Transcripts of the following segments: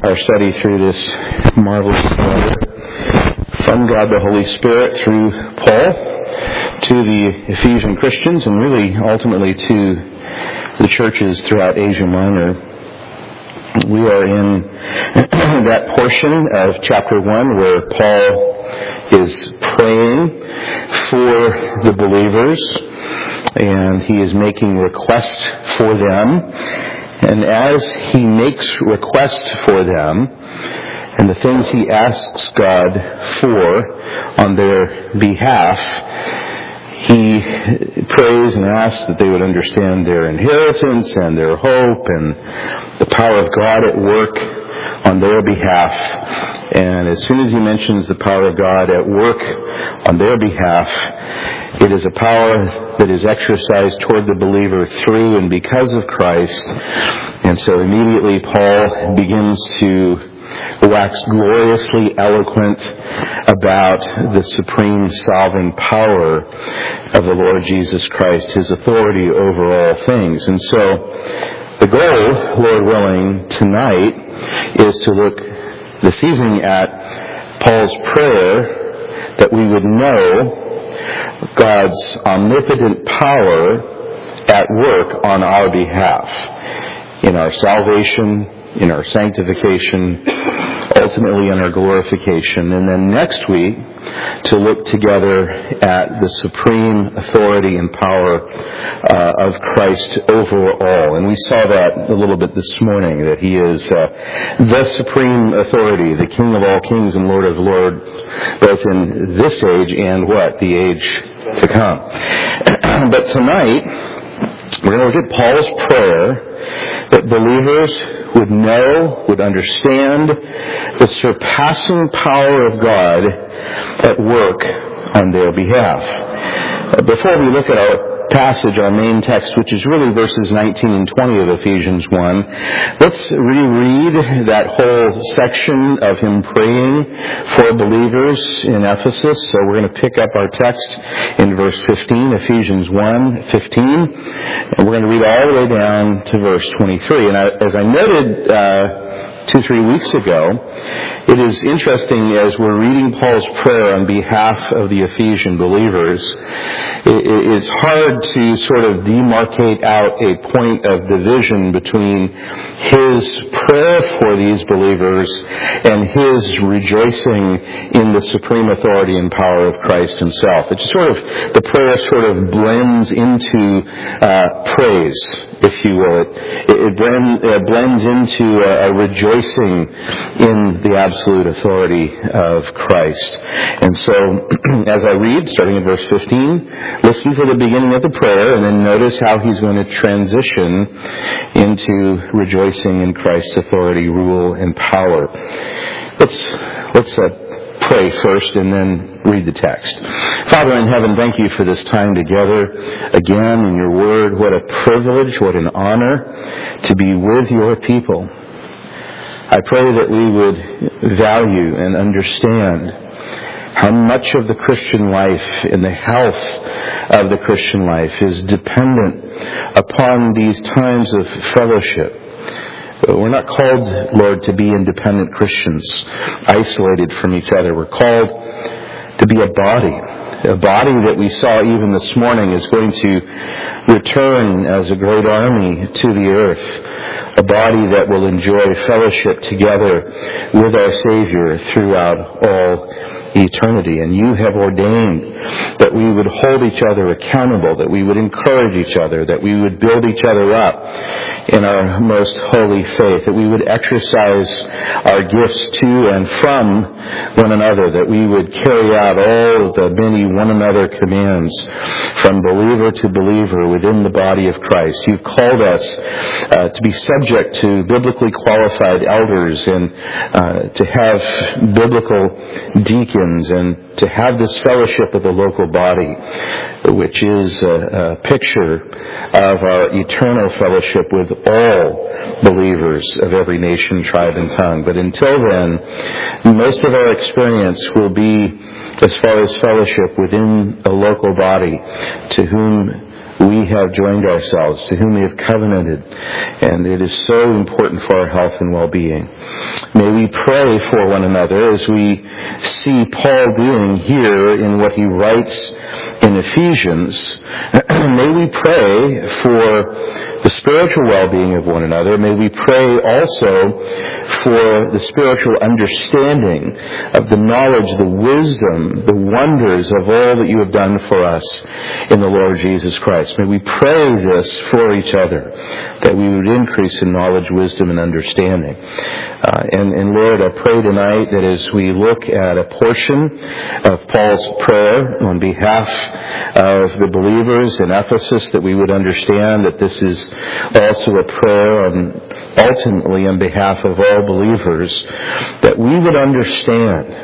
our study through this marvelous letter from God the Holy Spirit through Paul to the Ephesian Christians and really ultimately to the churches throughout Asia Minor. We are in that portion of chapter 1 where Paul is praying for the believers and he is making requests for them. And as he makes requests for them and the things he asks God for on their behalf, he prays and asks that they would understand their inheritance and their hope and the power of God at work on their behalf. And as soon as he mentions the power of God at work on their behalf, it is a power that is exercised toward the believer through and because of Christ. And so immediately Paul begins to wax gloriously eloquent about the supreme sovereign power of the Lord Jesus Christ, his authority over all things. And so the goal, Lord willing, tonight is to look this evening at Paul's prayer that we would know God's omnipotent power at work on our behalf in our salvation, in our sanctification, ultimately in our glorification. And then next week, to look together at the supreme authority and power of Christ over all. And we saw that a little bit this morning, that he is the supreme authority, the King of all kings and Lord of lords, both in this age and the age to come. But tonight, we're going to look at Paul's prayer that believers would know, would understand the surpassing power of God at work on their behalf. Before we look at our passage, our main text, which is really verses 19 and 20 of Ephesians 1, let's reread that whole section of him praying for believers in Ephesus. So we're going to pick up our text in verse 15, Ephesians 1:15, and we're going to read all the way down to verse 23. And as I noted 2-3 weeks ago, it is interesting as we're reading Paul's prayer on behalf of the Ephesian believers, it's hard to sort of demarcate out a point of division between his prayer for these believers and his rejoicing in the supreme authority and power of Christ himself. It's sort of, the prayer sort of blends into praise, if you will. It blends into a rejoicing in the absolute authority of Christ. And so, as I read, starting at verse 15, listen for the beginning of the prayer, and then notice how he's going to transition into rejoicing in Christ's authority, rule, and power. Let's pray first and then read the text. Father in heaven, thank you for this time together again in your word. What a privilege, what an honor to be with your people. I pray that we would value and understand how much of the Christian life and the health of the Christian life is dependent upon these times of fellowship. We're not called, Lord, to be independent Christians, isolated from each other. We're called to be a body that we saw even this morning is going to return as a great army to the earth, a body that will enjoy fellowship together with our Savior throughout all eternity. And you have ordained that we would hold each other accountable, that we would encourage each other, that we would build each other up in our most holy faith, that we would exercise our gifts to and from one another, that we would carry out all the many one another commands from believer to believer within the body of Christ. You've called us to be subject to biblically qualified elders and to have biblical deacons and to have this fellowship of the local body, which is a picture of our eternal fellowship with all believers of every nation, tribe, and tongue. But until then, most of our experience will be as far as fellowship within a local body to whom we have joined ourselves, to whom we have covenanted, and it is so important for our health and well-being. May we pray for one another as we see Paul doing here in what he writes in Ephesians. May we pray for the spiritual well-being of one another. May we pray also for the spiritual understanding of the knowledge, the wisdom, the wonders of all that you have done for us in the Lord Jesus Christ. May we pray this for each other, that we would increase in knowledge, wisdom, and understanding. And Lord, I pray tonight that as we look at a portion of Paul's prayer on behalf of the believers in Ephesus, that we would understand that this is also a prayer ultimately on behalf of all believers, that we would understand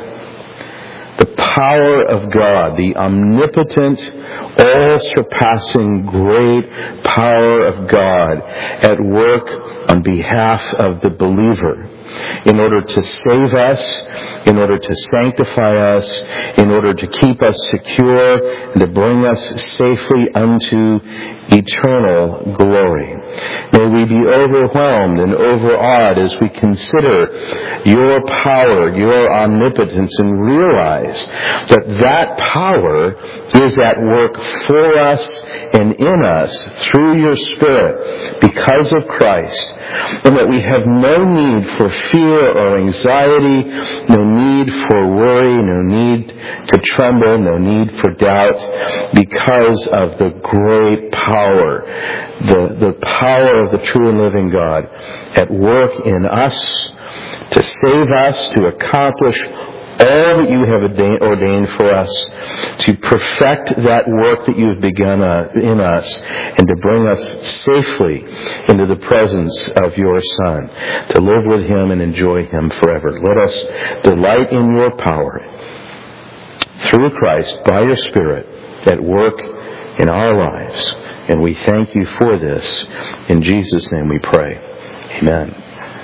the power of God, the omnipotent, all-surpassing, great power of God at work on behalf of the believer, in order to save us, in order to sanctify us, in order to keep us secure, and to bring us safely unto eternal glory. May we be overwhelmed and overawed as we consider your power, your omnipotence, and realize that that power is at work for us and in us through your Spirit because of Christ, and that we have no need for fear or anxiety, no need for worry, no need to tremble, no need for doubt, because of the great power, the power of the true and living God at work in us to save us, to accomplish all that you have ordained for us, to perfect that work that you have begun in us, and to bring us safely into the presence of your Son, to live with him and enjoy him forever. Let us delight in your power through Christ, by your Spirit, at work in our lives. And we thank you for this. In Jesus' name we pray. Amen.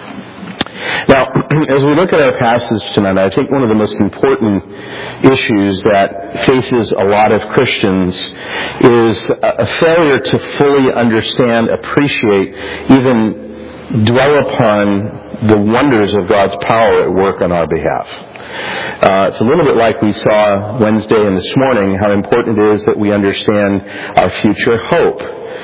Now, as we look at our passage tonight, I think one of the most important issues that faces a lot of Christians is a failure to fully understand, appreciate, even dwell upon the wonders of God's power at work on our behalf. It's a little bit like we saw Wednesday and this morning, how important it is that we understand our future hope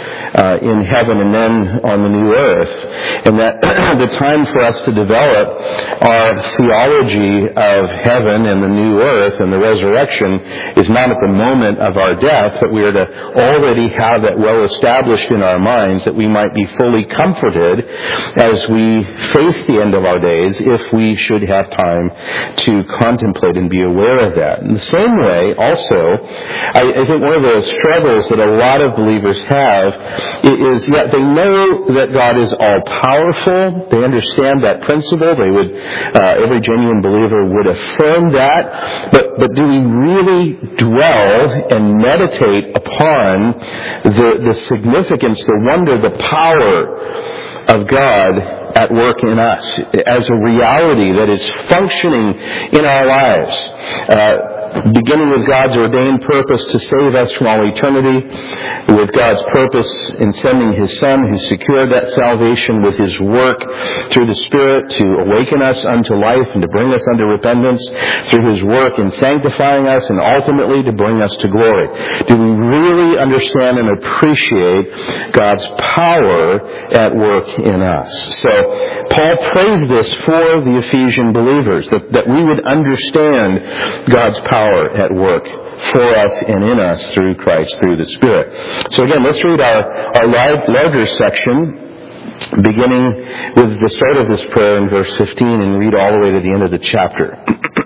in heaven and then on the new earth, and that the time for us to develop our theology of heaven and the new earth and the resurrection is not at the moment of our death, but we are to already have that well established in our minds, that we might be fully comforted as we face the end of our days, if we should have time to contemplate and be aware of that. In the same way, also, I think one of the struggles that a lot of believers have is, yet they know that God is all-powerful. They understand that principle. They would, every genuine believer would affirm that. But do we really dwell and meditate upon the significance, the wonder, the power of God at work in us as a reality that is functioning in our lives? Beginning with God's ordained purpose to save us from all eternity, with God's purpose in sending his Son, who secured that salvation with his work through the Spirit to awaken us unto life and to bring us unto repentance, through his work in sanctifying us, and ultimately to bring us to glory. Do we really understand and appreciate God's power at work in us? So Paul prays this for the Ephesian believers, that we would understand God's power at work for us and in us through Christ, through the Spirit. So again, let's read our larger section, beginning with the start of this prayer in verse 15 and read all the way to the end of the chapter.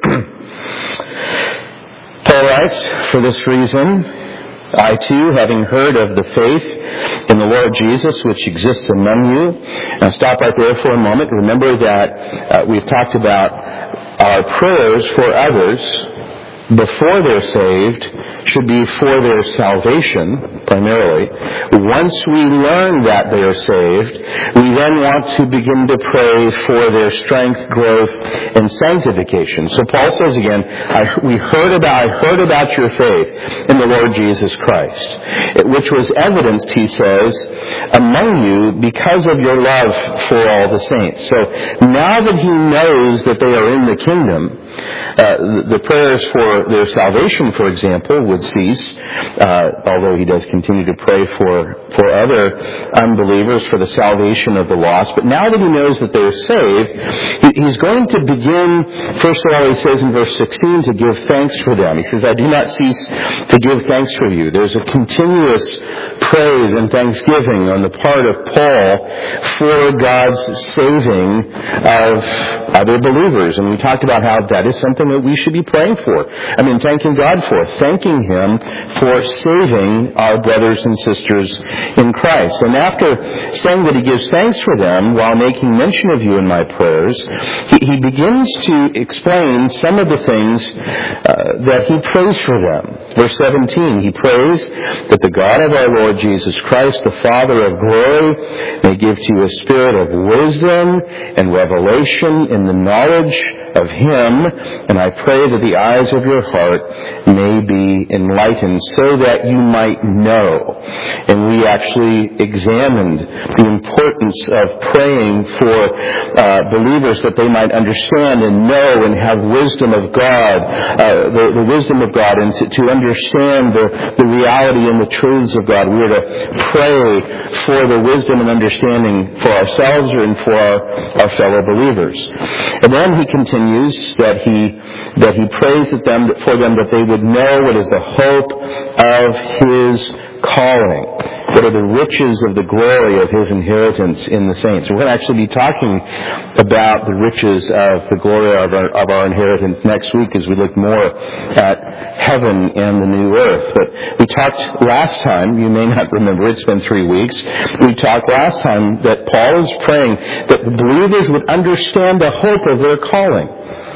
Paul writes, "For this reason, I too, having heard of the faith in the Lord Jesus which exists among you." Now stop right there for a moment. Remember that we've talked about our prayers for others before they're saved should be for their salvation, primarily. Once we learn that they are saved, we then want to begin to pray for their strength, growth, and sanctification. So Paul says again, I heard about your faith in the Lord Jesus Christ, which was evidenced, he says, among you because of your love for all the saints. So now that he knows that they are in the kingdom, the prayers for their salvation, for example, would cease, although he does continue to pray for other unbelievers for the salvation of the lost. But now that he knows that they're saved, he's going to begin, first of all, he says in verse 16, to give thanks for them. He says, I do not cease to give thanks for you. There's a continuous praise and thanksgiving on the part of Paul for God's saving of other believers. And we talked about how that is something that we should be praying for. Thanking God for, thanking Him for saving our brothers and sisters in Christ. And after saying that he gives thanks for them while making mention of you in my prayers, he begins to explain some of the things that he prays for them. Verse 17, he prays that the God of our Lord Jesus Christ, the Father of glory, may give to you a spirit of wisdom and revelation in the knowledge of Him, and I pray that the eyes of your heart may be enlightened so that you might know. And we actually examined the importance of praying for believers that they might understand and know and have wisdom of God, the wisdom of God, and to understand the reality and the truths of God. We are to pray for the wisdom and understanding for ourselves and for our fellow believers. And then he continues that he prays for them that they would know what is the hope of his calling. What are the riches of the glory of his inheritance in the saints? We're going to actually be talking about the riches of the glory of our inheritance next week as we look more at heaven and the new earth. But we talked last time, you may not remember, it's been 3 weeks, we talked last time that Paul is praying that the believers would understand the hope of their calling.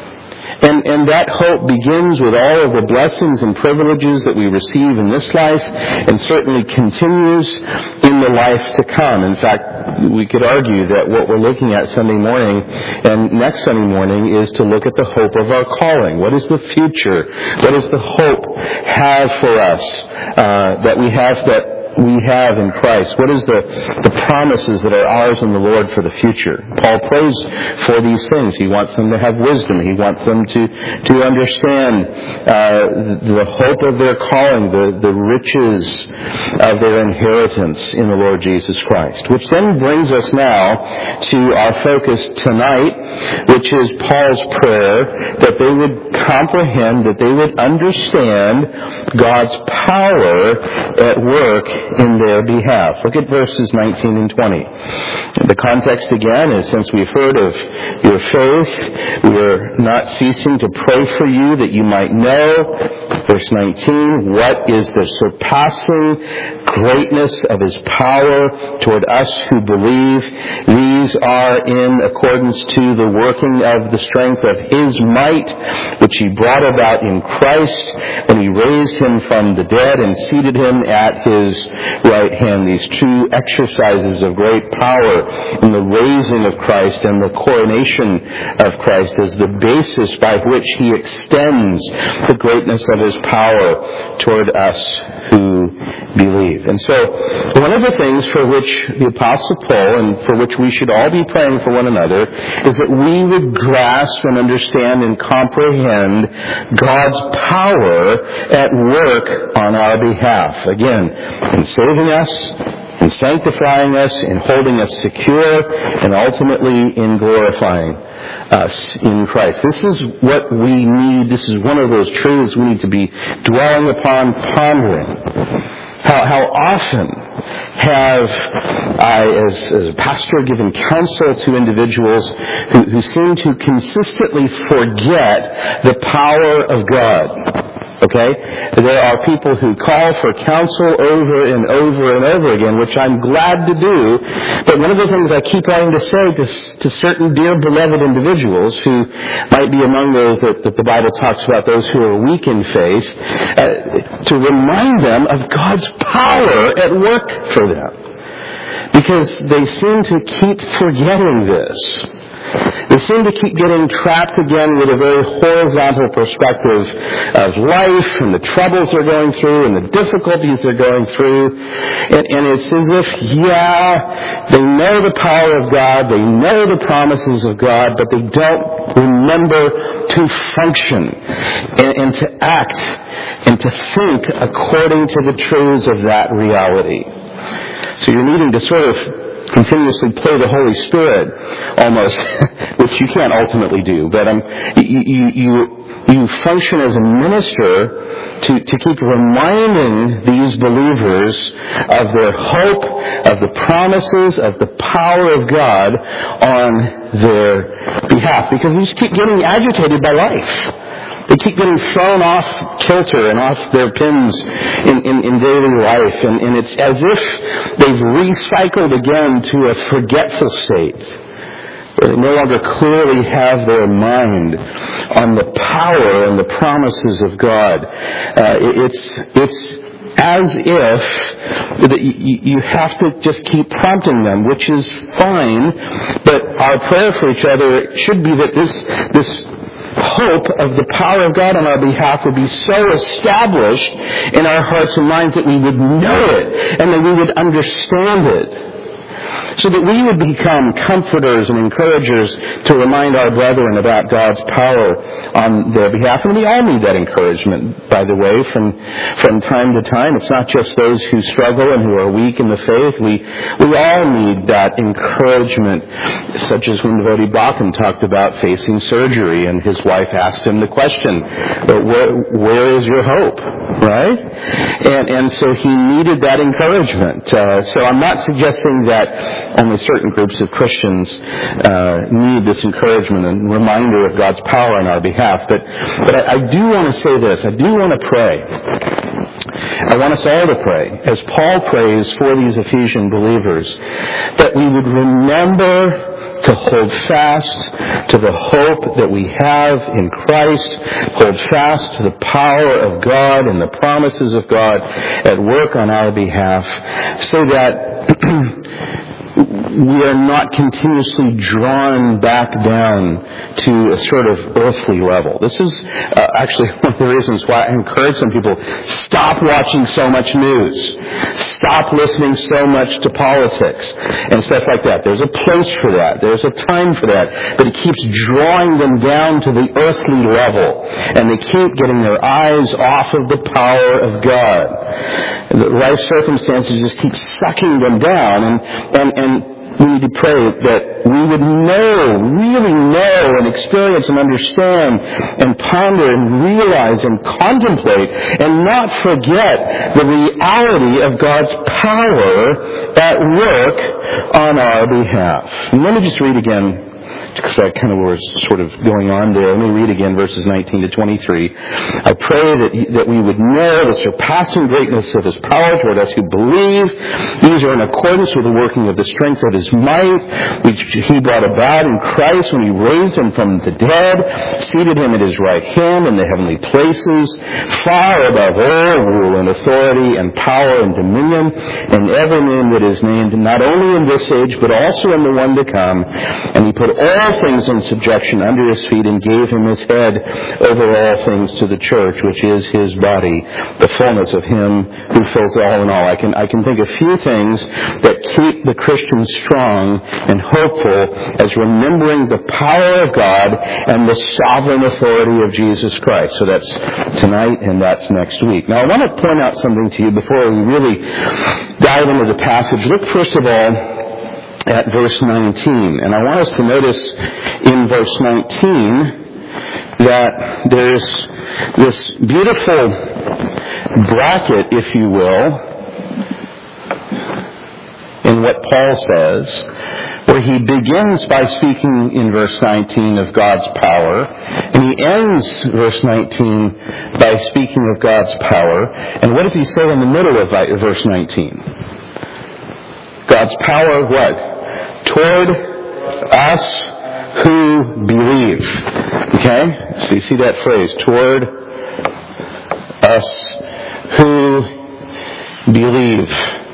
And that hope begins with all of the blessings and privileges that we receive in this life, and certainly continues in the life to come. In fact, we could argue that what we're looking at Sunday morning and next Sunday morning is to look at the hope of our calling. What is the future? What does the hope have for us that we have in Christ? What is the promises that are ours in the Lord for the future? Paul prays for these things. He wants them to have wisdom. He wants them to understand the hope of their calling, the riches of their inheritance in the Lord Jesus Christ. Which then brings us now to our focus tonight, which is Paul's prayer that they would comprehend, that they would understand God's power at work in their behalf. Look at verses 19 and 20. The context again is, since we've heard of your faith, we're not ceasing to pray for you that you might know. Verse 19, what is the surpassing greatness of His power toward us who believe? These are in accordance to the working of the strength of His might, which He brought about in Christ when He raised Him from the dead and seated Him at His right hand. These two exercises of great power in the raising of Christ and the coronation of Christ as the basis by which He extends the greatness of His power toward us who believe. And so, one of the things for which the Apostle Paul, and for which we should all be praying for one another, is that we would grasp and understand and comprehend God's power at work on our behalf. Again, in saving us, in sanctifying us, in holding us secure, and ultimately in glorifying us in Christ. This is what we need. This is one of those truths we need to be dwelling upon, pondering. How often have I, as a pastor, given counsel to individuals who seem to consistently forget the power of God? Okay? There are people who call for counsel over and over and over again, which I'm glad to do. But one of the things I keep wanting to say to certain dear beloved individuals who might be among those that the Bible talks about, those who are weak in faith, to remind them of God's power at work for them. Because they seem to keep forgetting this. They seem to keep getting trapped again with a very horizontal perspective of life and the troubles they're going through and the difficulties they're going through. And it's as if, they know the power of God, they know the promises of God, but they don't remember to function and to act and to think according to the truths of that reality. So you're needing to sort of continuously play the Holy Spirit, almost, which you can't ultimately do. But you function as a minister to keep reminding these believers of their hope, of the promises, of the power of God on their behalf. Because they just keep getting agitated by life. They keep getting thrown off kilter and off their pins in daily life. And it's as if they've recycled again to a forgetful state. They no longer clearly have their mind on the power and the promises of God. It's as if you have to just keep prompting them, which is fine. But our prayer for each other should be that this hope of the power of God on our behalf would be so established in our hearts and minds that we would know it and that we would understand it. So that we would become comforters and encouragers to remind our brethren about God's power on their behalf. And we all need that encouragement, by the way, from time to time. It's not just those who struggle and who are weak in the faith. We all need that encouragement, such as when Devotee Bakken talked about facing surgery and his wife asked him the question, where is your hope? Right? And so he needed that encouragement. So I'm not suggesting that only certain groups of Christians need this encouragement and reminder of God's power on our behalf. But I do want to say this. I do want to pray. I want us all to pray, as Paul prays for these Ephesian believers, that we would remember to hold fast to the hope that we have in Christ, hold fast to the power of God and the promises of God at work on our behalf, so that we are not continuously drawn back down to a sort of earthly level. This is actually one of the reasons why I encourage some people, stop watching so much news. Stop listening so much to politics and stuff like that. There's a place for that. There's a time for that. But it keeps drawing them down to the earthly level. And they keep getting their eyes off of the power of God. The life circumstances just keep sucking them down. And we need to pray that we would really know and experience and understand and ponder and realize and contemplate and not forget the reality of God's power at work on our behalf. And let me just read again, because that kind of was sort of going on there. Let me read again verses 19 to 23. I pray that we would know the surpassing greatness of His power toward us who believe. These are in accordance with the working of the strength of His might, which He brought about in Christ when He raised Him from the dead, seated Him at His right hand in the heavenly places, far above all rule and authority and power and dominion, and every name that is named, not only in this age, but also in the one to come. And He put all things in subjection under His feet and gave Him His head over all things to the church, which is His body, the fullness of Him who fills all in all. I can think of few things that keep the Christian strong and hopeful as remembering the power of God and the sovereign authority of Jesus Christ. So that's tonight and that's next week. Now I want to point out something to you before we really dive into the passage. Look first of all at verse 19. And I want us to notice in verse 19 that there's this beautiful bracket, if you will, in what Paul says, where he begins by speaking in verse 19 of God's power, and he ends verse 19 by speaking of God's power. And what does he say in the middle of verse 19? God's power, what? Toward us who believe. Okay? So you see that phrase, toward us who believe.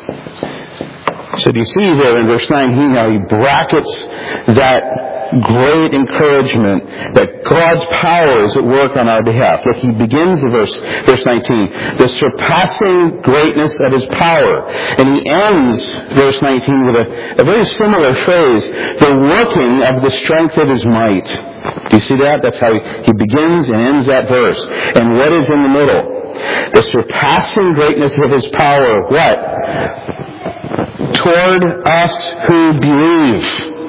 So do you see here in verse 19 how he brackets that great encouragement that God's power is at work on our behalf. Look, he begins the verse 19, the surpassing greatness of his power. And he ends verse 19 with a very similar phrase, the working of the strength of his might. Do you see that? That's how he begins and ends that verse. And what is in the middle? The surpassing greatness of his power. What? Toward us who believe.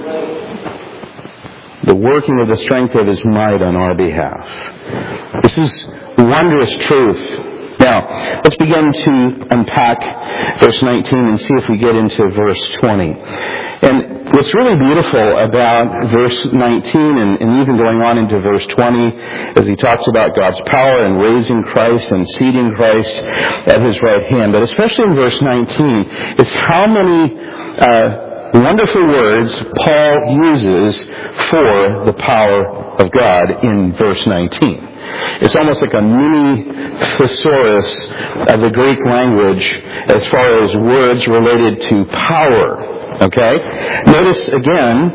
The working of the strength of his might on our behalf. This is wondrous truth. Now, let's begin to unpack verse 19 and see if we get into verse 20. And what's really beautiful about verse 19 and even going on into verse 20 as he talks about God's power and raising Christ and seating Christ at his right hand, but especially in verse 19, is how many wonderful words Paul uses for the power of God in verse 19. It's almost like a mini thesaurus of the Greek language as far as words related to power. Okay? Notice again,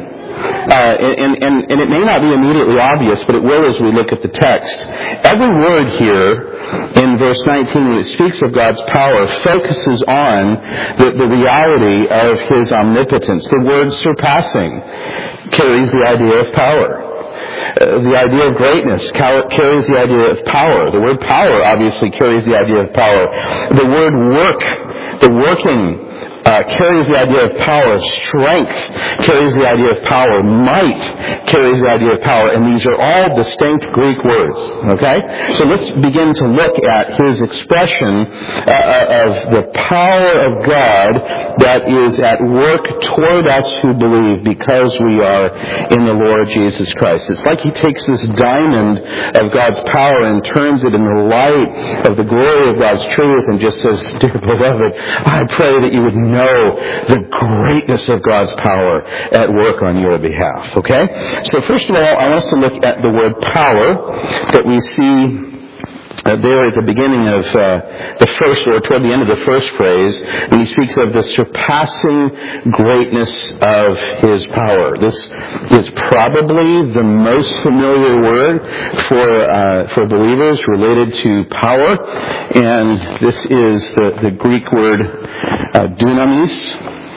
and it may not be immediately obvious, but it will as we look at the text. Every word here in verse 19, when it speaks of God's power, focuses on the reality of his omnipotence. The word surpassing carries the idea of power. The idea of greatness carries the idea of power. The word power obviously carries the idea of power. The word work, the working, carries the idea of power. Strength carries the idea of power. Might carries the idea of power. And these are all distinct Greek words. Okay? So let's begin to look at his expression of the power of God that is at work toward us who believe because we are in the Lord Jesus Christ. It's like he takes this diamond of God's power and turns it in the light of the glory of God's truth and just says, dear beloved, I pray that you would know the greatness of God's power at work on your behalf. Okay? So first of all, I want us to look at the word power that we see there at the beginning of the first, or toward the end of the first phrase, when he speaks of the surpassing greatness of his power. This is probably the most familiar word for believers related to power, and this is the Greek word dunamis.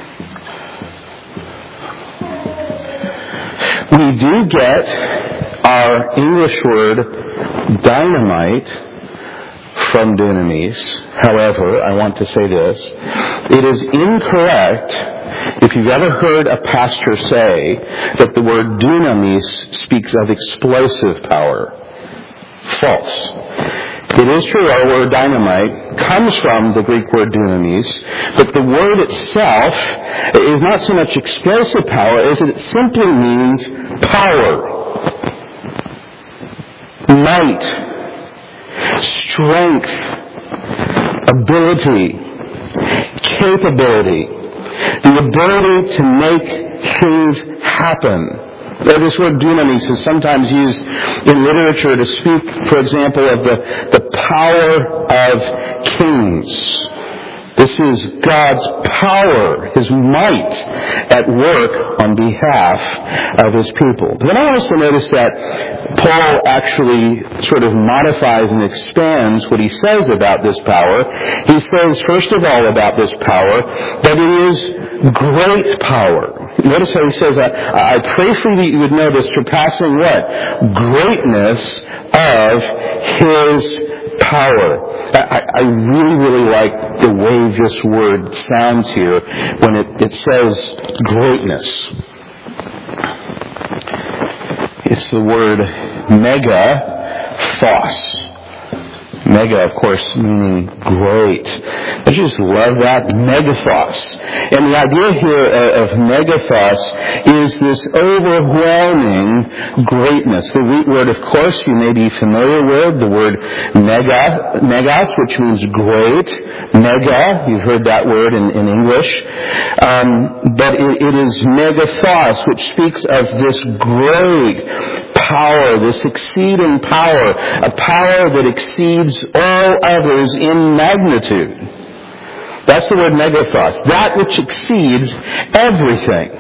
We do get our English word dynamite from dunamis. However, I want to say this. It is incorrect if you've ever heard a pastor say that the word dunamis speaks of explosive power. False. It is true our word dynamite comes from the Greek word dunamis, but the word itself is not so much explosive power as it simply means power, might, strength, ability, capability, the ability to make things happen. This word dunamis is sometimes used in literature to speak, for example, of the power of kings. This is God's power, his might at work on behalf of his people. But then I want us to notice that Paul actually sort of modifies and expands what he says about this power. He says, first of all, about this power, that it is great power. Notice how he says, I pray for you that you would know the surpassing what? Greatness of his power. I really, really like the way this word sounds here when it says greatness. It's the word megathos. Mega, of course, meaning great. I just love that. Megathos. And the idea here of megathos is this overwhelming greatness. The root word, of course, you may be familiar with, the word megas, which means great. Mega, you've heard that word in English. But it is megathos, which speaks of this great power, this exceeding power, a power that exceeds all others in magnitude. That's the word megathos, that which exceeds everything.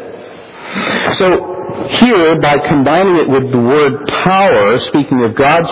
So here, by combining it with the word power, speaking of God's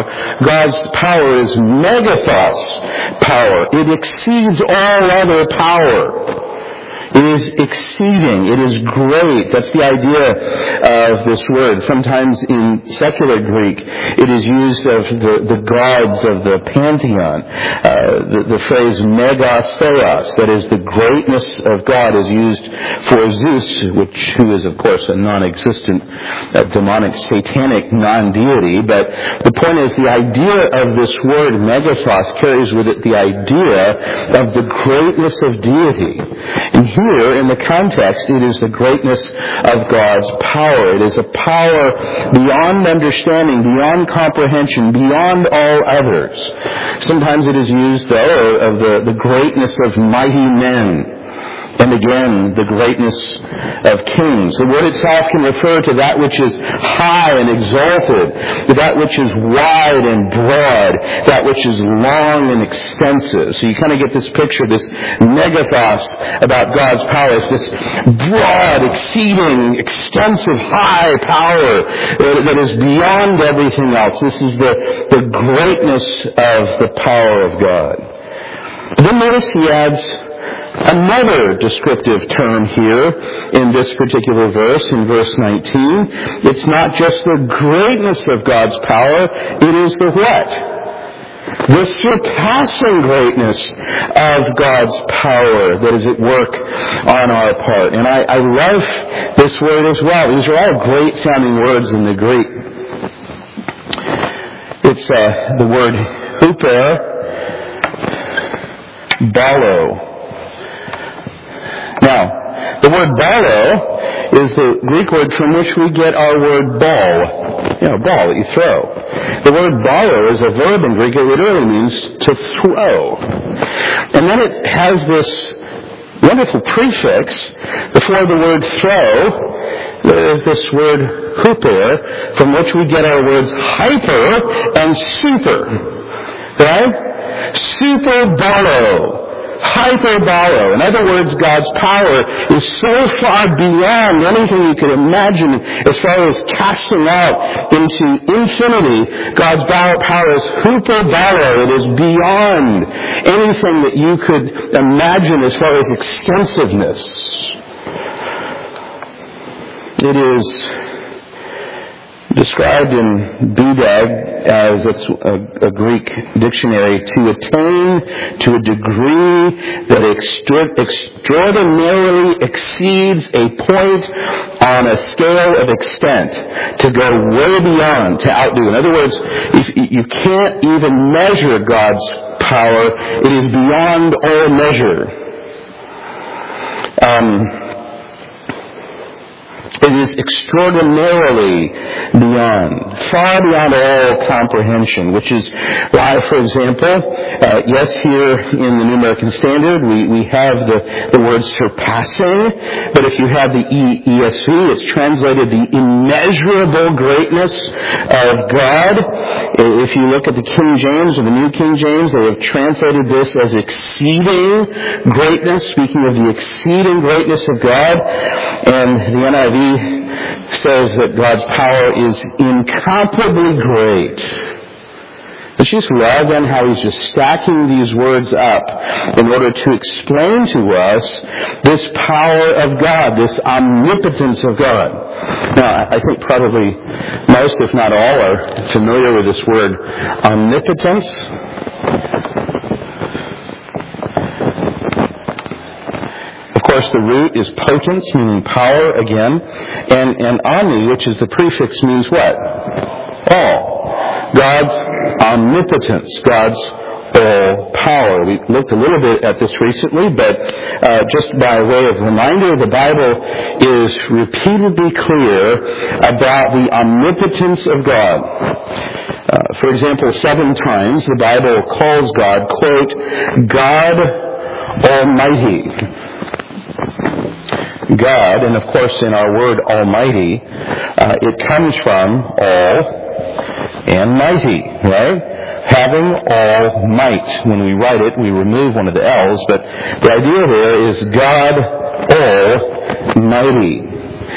power is megathos power. It exceeds all other power. It is exceeding. It is great. That's the idea of this word. Sometimes in secular Greek, it is used of the gods of the pantheon. The phrase megastheos, that is, the greatness of God, is used for Zeus, who is, of course, a non-existent, demonic, satanic non-deity. But the point is, the idea of this word megathos carries with it the idea of the greatness of deity. And here, in the context, it is the greatness of God's power. It is a power beyond understanding, beyond comprehension, beyond all others. Sometimes it is used, though, of the greatness of mighty men. And again, the greatness of kings. The word itself can refer to that which is high and exalted, to that which is wide and broad, that which is long and extensive. So you kind of get this picture, this megathos about God's power. It's this broad, exceeding, extensive, high power that is beyond everything else. This is the greatness of the power of God. Then notice he adds another descriptive term here in this particular verse, in verse 19. It's not just the greatness of God's power, it is the what? The surpassing greatness of God's power that is at work on our part. And I love this word as well. These are all great sounding words in the Greek. It's the word huper, balo. Now, the word balo is the Greek word from which we get our word ball. You know, ball that you throw. The word balo is a verb in Greek. It literally means to throw. And then it has this wonderful prefix before the word throw. There is this word huper, from which we get our words hyper and super. Right? Super balo. Hyperbolo. In other words, God's power is so far beyond anything you could imagine as far as casting out into infinity. God's power is hyperbolo. It is beyond anything that you could imagine as far as extensiveness. It is described in BDAG as it's a Greek dictionary, to attain to a degree that extraordinarily exceeds a point on a scale of extent, to go way beyond, to outdo. In other words, if you can't even measure God's power, it is beyond all measure. It is extraordinarily beyond, far beyond all comprehension, which is why, for example, yes, here in the New American Standard, we have the word surpassing, but if you have the ESV, it's translated the immeasurable greatness of God. If you look at the King James or the New King James, they have translated this as exceeding greatness, speaking of the exceeding greatness of God. And the NIV says that God's power is incomparably great. But you just love then how he's just stacking these words up in order to explain to us this power of God, this omnipotence of God. Now, I think probably most, if not all, are familiar with this word omnipotence. Of course, the root is potence, meaning power again, and omni, which is the prefix, means what? All. God's omnipotence, God's all power. We looked a little bit at this recently, but just by way of reminder, the Bible is repeatedly clear about the omnipotence of God. For example, 7 times the Bible calls God, quote, God Almighty. God, and of course in our word Almighty, it comes from all and mighty, right? Having all might. When we write it, we remove one of the L's, but the idea there is God Almighty.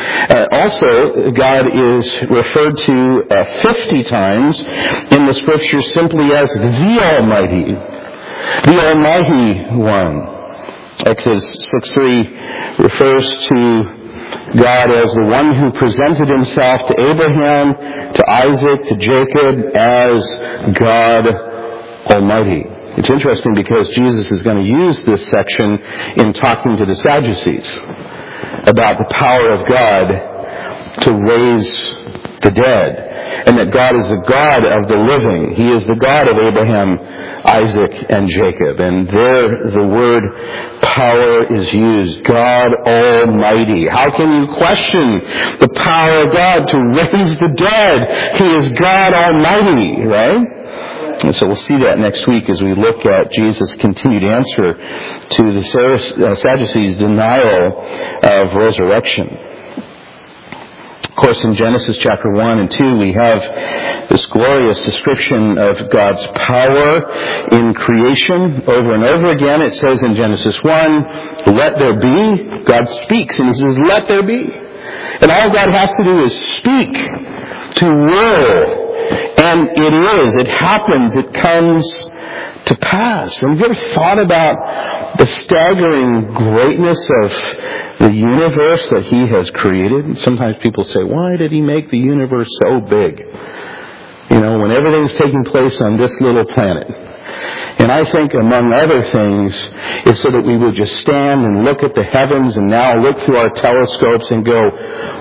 Also, God is referred to 50 times in the Scripture simply as the Almighty. The Almighty One. Exodus 6:3 refers to God as the one who presented himself to Abraham, to Isaac, to Jacob as God Almighty. It's interesting because Jesus is going to use this section in talking to the Sadducees about the power of God to raise the dead, and that God is the God of the living. He is the God of Abraham, Isaac, and Jacob. And there the word power is used. God Almighty. How can you question the power of God to raise the dead? He is God Almighty, right? And so we'll see that next week as we look at Jesus' continued answer to the Sadducees' denial of resurrection. Of course, in Genesis chapter 1 and 2, we have this glorious description of God's power in creation. Over and over again, it says in Genesis 1, let there be. God speaks, and he says, let there be. And all God has to do is speak to will. And it happens, it comes to pass. And have you ever thought about the staggering greatness of the universe that he has created? Sometimes people say, why did he make the universe so big? You know, when everything's taking place on this little planet. And I think, among other things, is so that we would just stand and look at the heavens and now look through our telescopes and go,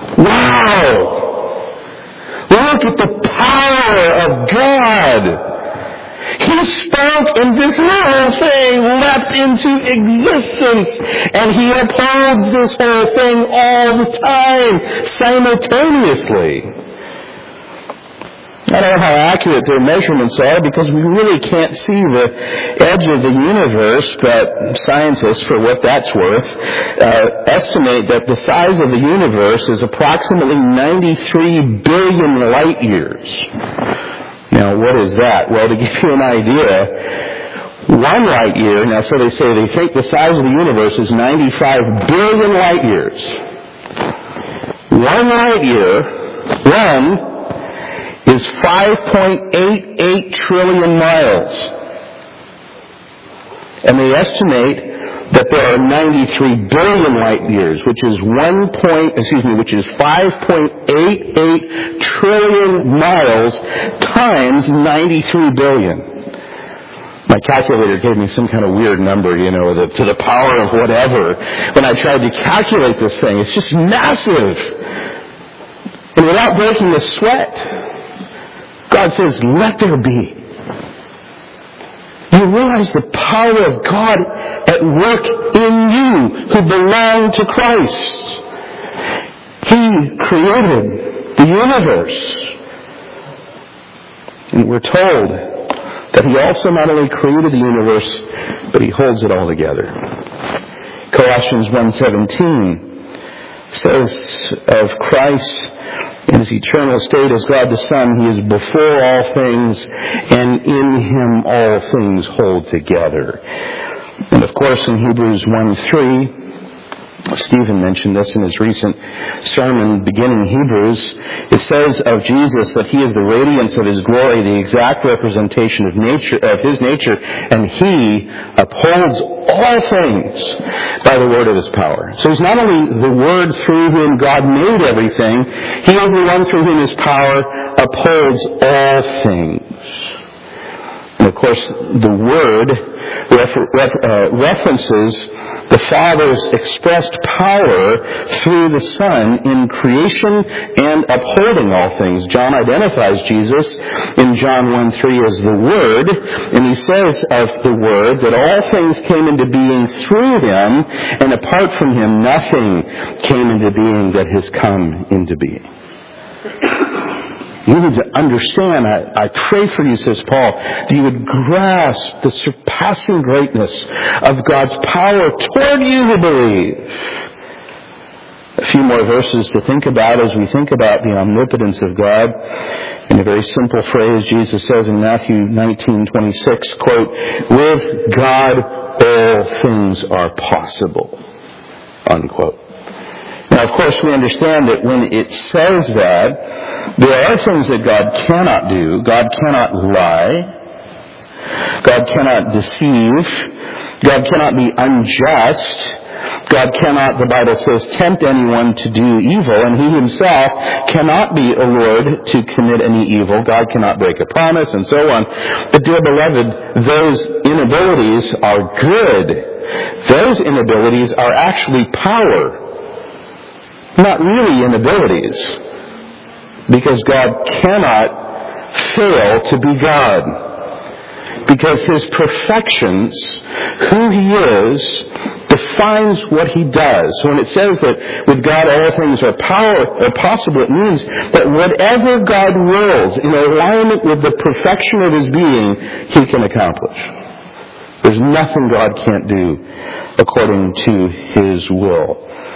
wow! Look at the power of God! He spoke and this whole thing leapt into existence, and he upholds this whole thing all the time, simultaneously. I don't know how accurate their measurements are because we really can't see the edge of the universe, but scientists, for what that's worth, estimate that the size of the universe is approximately 93 billion light years. Now, what is that? Well, to give you an idea, 1 light year, now so they say they think the size of the universe is 95 billion light years. 1 light year, is 5.88 trillion miles. And they estimate that there are 93 billion light years, which is 5.88 trillion miles times 93 billion. My calculator gave me some kind of weird number, to the power of whatever. When I tried to calculate this thing, it's just massive. And without breaking a sweat, God says, let there be. You realize the power of God at work in you who belong to Christ. He created the universe. And we're told that he also not only created the universe, but he holds it all together. Colossians 1:17 says of Christ, in his eternal state as God the Son, he is before all things, and in him all things hold together. And of course, in Hebrews 1:3, Stephen mentioned this in his recent sermon beginning Hebrews. It says of Jesus that he is the radiance of his glory, the exact representation of his nature, and he upholds all things by the word of his power. So he's not only the word through whom God made everything, he is the one through whom his power upholds all things. And of course, the Word references the Father's expressed power through the Son in creation and upholding all things. John identifies Jesus in John 1:3 as the Word, and he says of the Word that all things came into being through Him, and apart from Him nothing came into being that has come into being. You need to understand, I pray for you, says Paul, that you would grasp the surpassing greatness of God's power toward you who believe. A few more verses to think about as we think about the omnipotence of God. In a very simple phrase, Jesus says in Matthew 19:26, quote, "With God all things are possible," unquote. Now, of course, we understand that when it says that, there are things that God cannot do. God cannot lie. God cannot deceive. God cannot be unjust. God cannot, the Bible says, tempt anyone to do evil, and He Himself cannot be allured to commit any evil. God cannot break a promise, and so on. But, dear beloved, those inabilities are good. Those inabilities are actually power. Not really inabilities, because God cannot fail to be God. Because His perfections, who He is, defines what He does. So when it says that with God all things are possible, it means that whatever God wills in alignment with the perfection of His being, He can accomplish. There's nothing God can't do according to His will.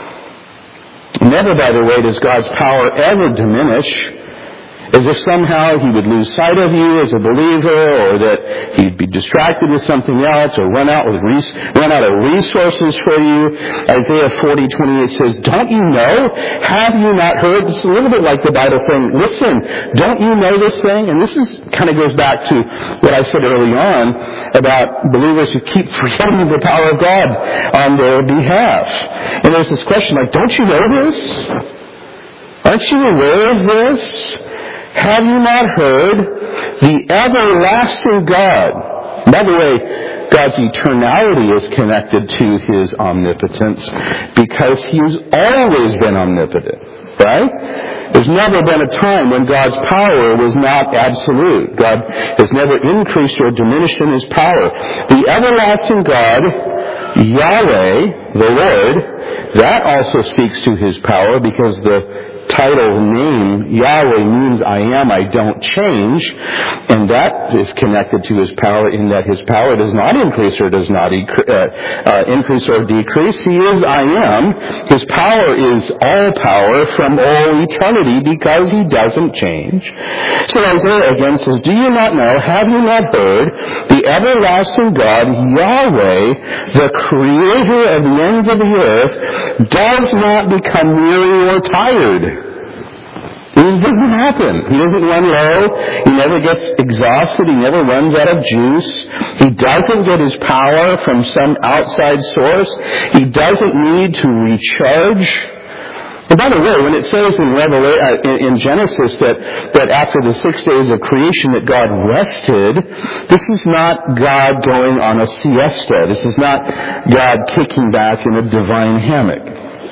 Never, by the way, does God's power ever diminish, as if somehow He would lose sight of you as a believer, or that He'd be distracted with something else, or run out of resources for you. Isaiah 40:28 says, "Don't you know? Have you not heard?" It's a little bit like the Bible saying, "Listen, don't you know this thing?" And this kind of goes back to what I said early on about believers who keep forgetting the power of God on their behalf. And there's this question like, don't you know this? Aren't you aware of this? Have you not heard? The everlasting God. By the way, God's eternality is connected to His omnipotence because He has always been omnipotent. Right? There's never been a time when God's power was not absolute. God has never increased or diminished in His power. The everlasting God, Yahweh, the Lord, that also speaks to His power, because the title name Yahweh means I am, I don't change, and that is connected to His power in that His power does not increase or does not increase or decrease. He is I am. His power is all power from all eternity because He doesn't change. So Isaiah again says, "Do you not know? Have you not heard? The everlasting God, Yahweh, the creator of the ends of the earth, does not become weary or tired." This doesn't happen. He doesn't run low. He never gets exhausted. He never runs out of juice. He doesn't get His power from some outside source. He doesn't need to recharge. And by the way, when it says in Genesis that after the 6 days of creation that God rested, this is not God going on a siesta. This is not God kicking back in a divine hammock.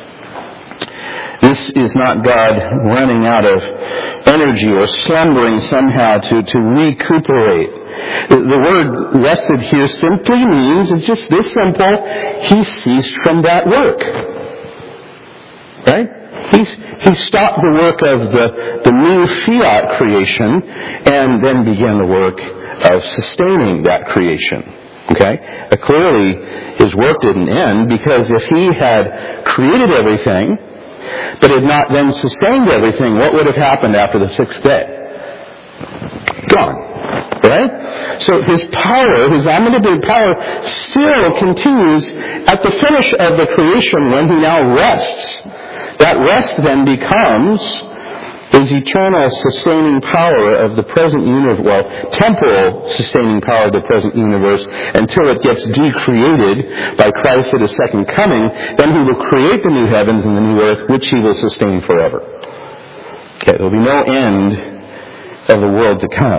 This is not God running out of energy or slumbering somehow to recuperate. The word rested here simply means, it's just this simple, He ceased from that work. Right? He stopped the work of the new fiat creation and then began the work of sustaining that creation. Okay? Clearly, His work didn't end, because if He had created everything, but had not then sustained everything, what would have happened after the sixth day? Gone. Right? So His power, His omnipotent power, still continues at the finish of the creation when He now rests. That rest then becomes His eternal sustaining power of the present universe, temporal sustaining power of the present universe, until it gets decreated by Christ at His second coming. Then He will create the new heavens and the new earth, which He will sustain forever. Okay, there will be no end of the world to come.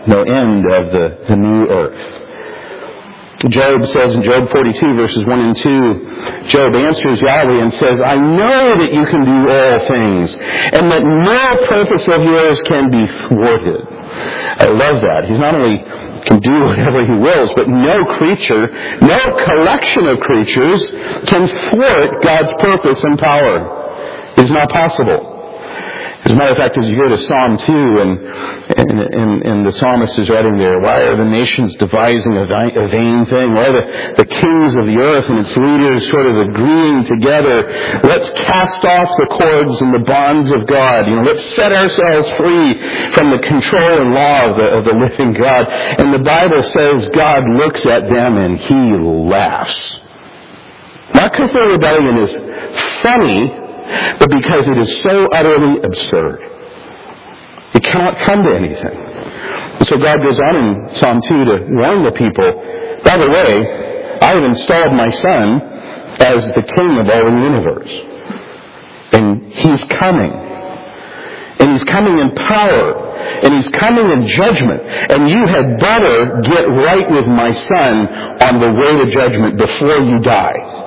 no end of the new earth. Job says in Job 42, verses 1 and 2, Job answers Yahweh and says, I know that you can do all things, and that no purpose of yours can be thwarted. I love that. He's not only can do whatever he wills, but no creature, no collection of creatures can thwart God's purpose and power. It is not possible. As a matter of fact, as you go to Psalm 2, and the psalmist is writing there, why are the nations devising a vain thing? Why are the kings of the earth and its leaders sort of agreeing together? Let's cast off the cords and the bonds of God. Let's set ourselves free from the control and law of the living God. And the Bible says God looks at them and He laughs. Not because their rebellion is funny, but because it is so utterly absurd. It cannot come to anything. And so God goes on in Psalm 2 to warn the people, by the way, I have installed my Son as the King of all the universe. And He's coming. And He's coming in power. And He's coming in judgment. And you had better get right with my Son on the way to judgment before you die.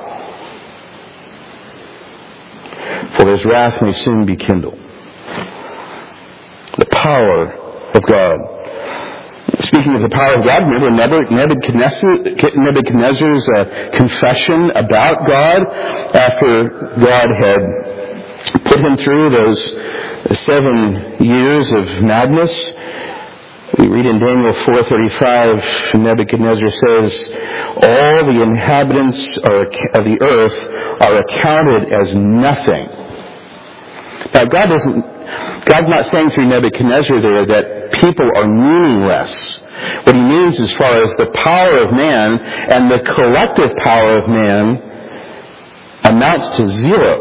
For His wrath may soon be kindled. The power of God. Speaking of the power of God, remember Nebuchadnezzar's confession about God after God had put him through those 7 years of madness. We read in Daniel 4:35, Nebuchadnezzar says, all the inhabitants of the earth are accounted as nothing. Now, God's not saying through Nebuchadnezzar there that people are meaningless. What He means as far as the power of man and the collective power of man amounts to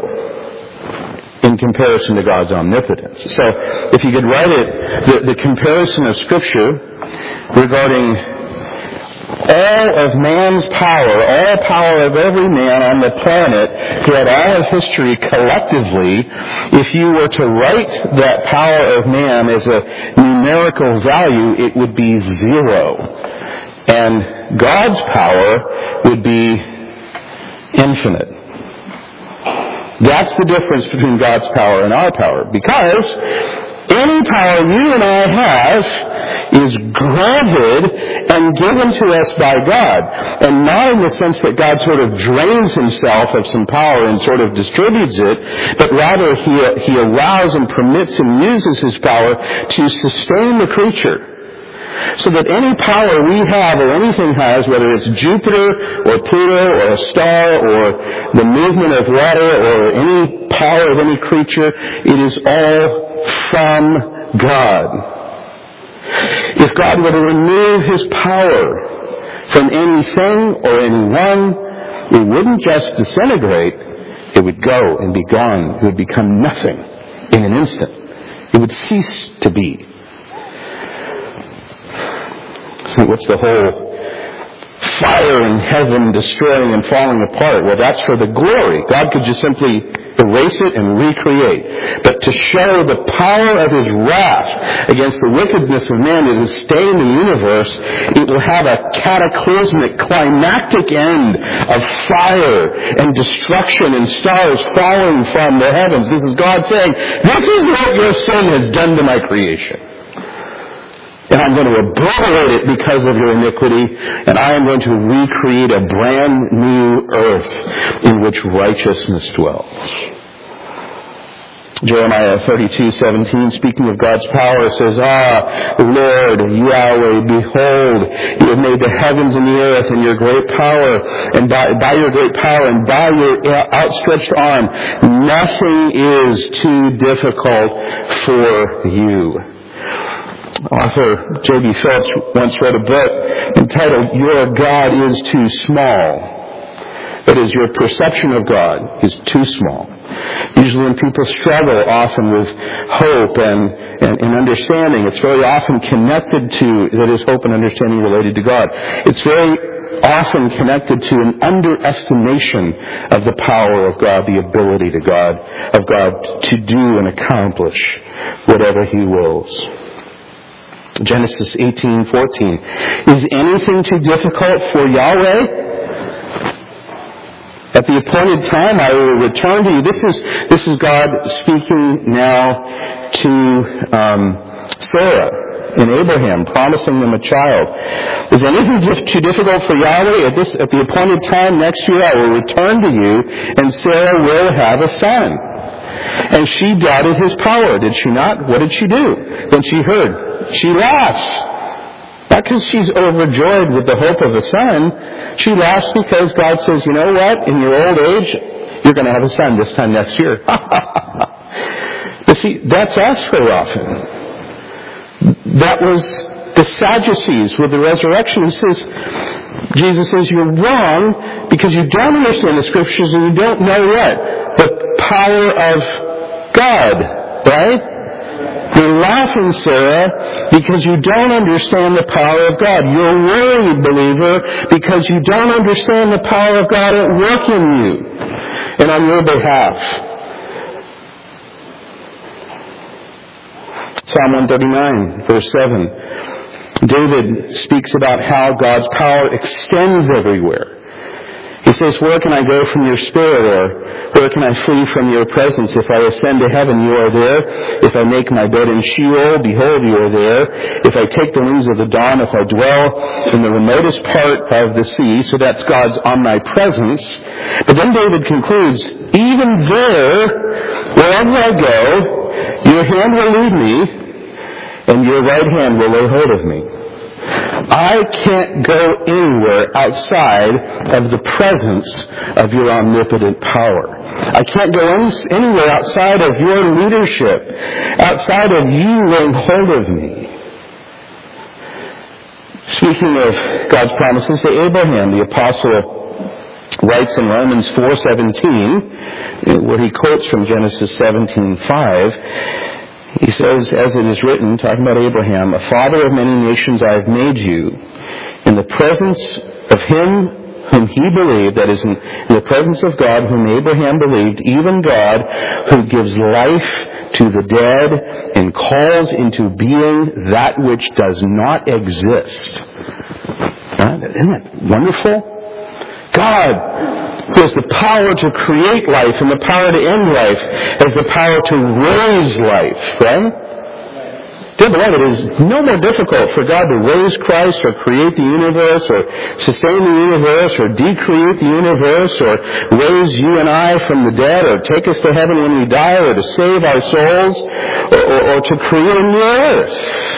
zero in comparison to God's omnipotence. So, if you could write it, the comparison of Scripture regarding all of man's power, all power of every man on the planet throughout all of history collectively, if you were to write that power of man as a numerical value, it would be zero. And God's power would be infinite. That's the difference between God's power and our power. Because any power you and I have is granted and given to us by God. And not in the sense that God sort of drains Himself of some power and sort of distributes it, but rather He allows and permits and uses His power to sustain the creature. So that any power we have or anything has, whether it's Jupiter or Pluto or a star or the movement of water or any power of any creature, it is all from God. If God were to remove His power from anything or anyone, it wouldn't just disintegrate, it would go and be gone. It would become nothing in an instant. It would cease to be. So what's the whole fire in heaven destroying and falling apart? Well, that's for the glory. God could just simply erase it and recreate. But to show the power of His wrath against the wickedness of man that is staying in the universe, it will have a cataclysmic, climactic end of fire and destruction and stars falling from the heavens. This is God saying, this is what your Son has done to my creation. And I'm going to obliterate it because of your iniquity, and I am going to recreate a brand new earth in which righteousness dwells. Jeremiah 32:17, speaking of God's power, says, Lord, Yahweh, behold, you have made the heavens and the earth in your great power, and by your great power and by your outstretched arm, nothing is too difficult for you. Author J.B. Phillips once wrote a book entitled, Your God is Too Small. That is, your perception of God is too small. Usually when people struggle often with hope and understanding, it's very often connected to, that is, hope and understanding related to God. It's very often connected to an underestimation of the power of God, the ability of God to do and accomplish whatever He wills. Genesis 18:14. Is anything too difficult for Yahweh? At the appointed time I will return to you. This is God speaking now to Sarah and Abraham, promising them a child. Is anything too difficult for Yahweh? At the appointed time next year I will return to you, and Sarah will have a son. And she doubted his power, did she not? What did she do? When she heard, she laughs. Not because she's overjoyed with the hope of a son. She laughs because God says, you know what? In your old age, you're going to have a son this time next year. But see, that's us very often. That was the Sadducees with the resurrection. Jesus says, you're wrong because you don't understand the Scriptures and you don't know what? The power of God, right? You're laughing, Sarah, because you don't understand the power of God. You're worried, believer, because you don't understand the power of God at work in you and on your behalf. Psalm 139, verse 7. David speaks about how God's power extends everywhere. He says, where can I go from your spirit, or where can I flee from your presence? If I ascend to heaven, you are there. If I make my bed in Sheol, behold, you are there. If I take the wings of the dawn, if I dwell in the remotest part of the sea, so that's God's omnipresence. But then David concludes, even there, wherever I go, your hand will lead me, and your right hand will lay hold of me. I can't go anywhere outside of the presence of your omnipotent power. I can't go anywhere outside of your leadership, outside of you laying hold of me. Speaking of God's promises to Abraham, the apostle writes in Romans 4:17, where he quotes from Genesis 17:5, he says, as it is written, talking about Abraham, a father of many nations I have made you, in the presence of him whom he believed, that is, in the presence of God whom Abraham believed, even God who gives life to the dead and calls into being that which does not exist. Isn't that wonderful? God, who has the power to create life and the power to end life, has the power to raise life, right? Dear beloved, it is no more difficult for God to raise Christ or create the universe or sustain the universe or decreate the universe or raise you and I from the dead or take us to heaven when we die or to save our souls or to create a new earth.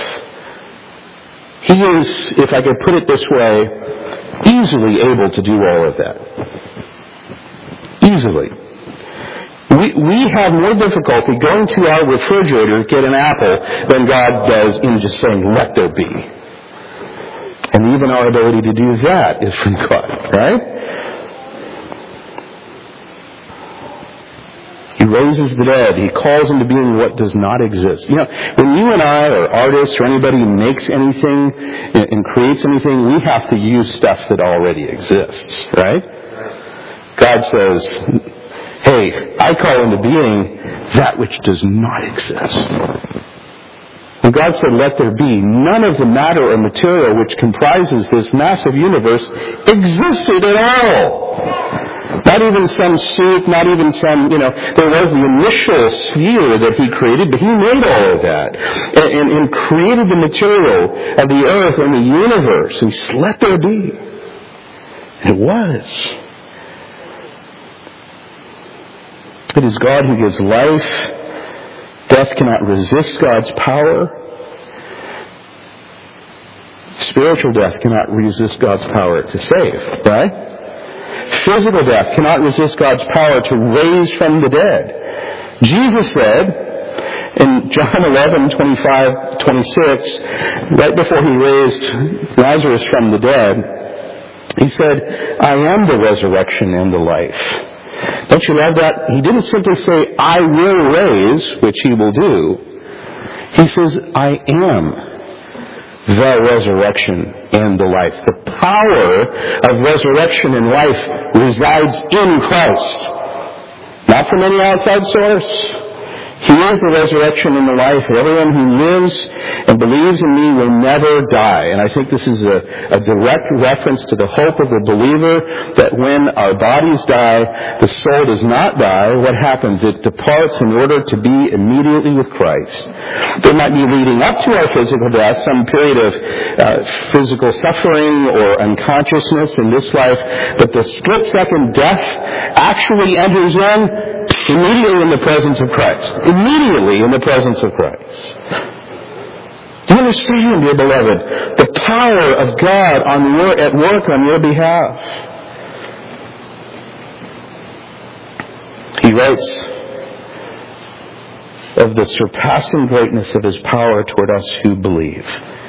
He is, if I could put it this way, easily able to do all of that. Easily. We have more difficulty going to our refrigerator to get an apple than God does in just saying, let there be. And even our ability to do that is from God, right? He raises the dead. He calls into being what does not exist. You know, when you and I or artists or anybody makes anything and creates anything, we have to use stuff that already exists, right? God says, hey, I call into being that which does not exist. When God said, let there be, none of the matter or material which comprises this massive universe existed at all. Not even some soup, not even some, there was the initial sphere that he created, but he made all of that. And created the material of the earth and the universe. And he said, let there be. And it was. It is God who gives life. Death cannot resist God's power. Spiritual death cannot resist God's power to save, right? Physical death cannot resist God's power to raise from the dead. Jesus said in John 11:25-26, right before he raised Lazarus from the dead, he said, I am the resurrection and the life. Don't you love that? He didn't simply say, I will raise, which he will do. He says, I am the resurrection and the life. The power of resurrection and life resides in Christ. Not from any outside source. He is the resurrection and the life. Everyone who lives and believes in me will never die. And I think this is a direct reference to the hope of the believer that when our bodies die, the soul does not die. What happens? It departs in order to be immediately with Christ. There might be leading up to our physical death some period of physical suffering or unconsciousness in this life, but the split-second death actually enters in immediately in the presence of Christ. Immediately in the presence of Christ. Do you understand, dear beloved, the power of God at work on your behalf? He writes of the surpassing greatness of His power toward us who believe.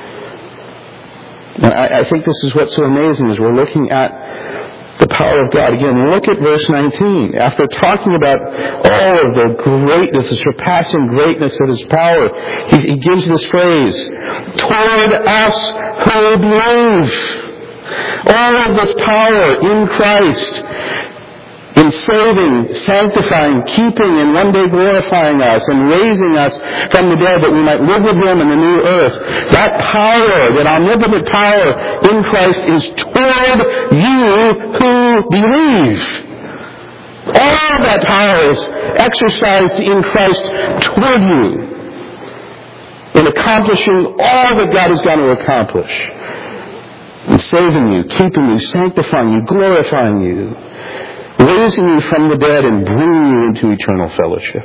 And I think this is what's so amazing as we're looking at the power of God. Again, look at verse 19. After talking about all of the greatness, the surpassing greatness of His power, He gives this phrase, toward us who believe. All of this power in Christ, in saving, sanctifying, keeping, and one day glorifying us and raising us from the dead that we might live with Him in the new earth. That power, that omnipotent power in Christ is toward you who believe. All that power is exercised in Christ toward you in accomplishing all that God is going to accomplish. In saving you, keeping you, sanctifying you, glorifying you, raising you from the dead and bringing you into eternal fellowship.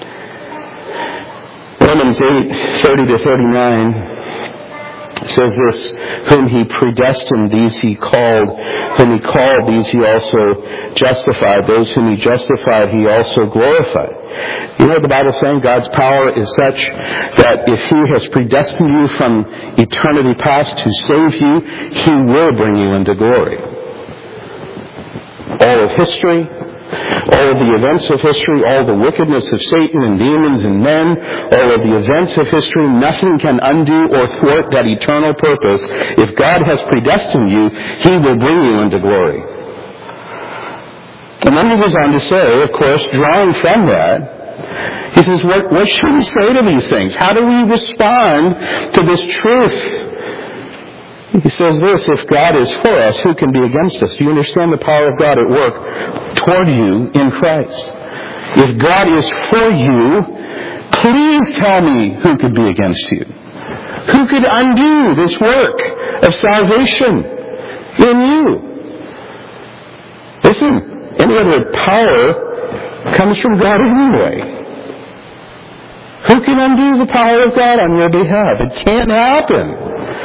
Romans 8:30-39 says this, whom He predestined, these He called. Whom He called, these He also justified. Those whom He justified, He also glorified. You know what the Bible is saying? God's power is such that if He has predestined you from eternity past to save you, He will bring you into glory. All of history, all of the events of history, all the wickedness of Satan and demons and men, all of the events of history, nothing can undo or thwart that eternal purpose. If God has predestined you, He will bring you into glory. And then He goes on to say, of course, drawing from that, He says, what should we say to these things? How do we respond to this truth? He says this, if God is for us, who can be against us? Do you understand the power of God at work toward you in Christ? If God is for you, please tell me who could be against you. Who could undo this work of salvation in you? Listen, any other power comes from God anyway. Who can undo the power of God on your behalf? It can't happen.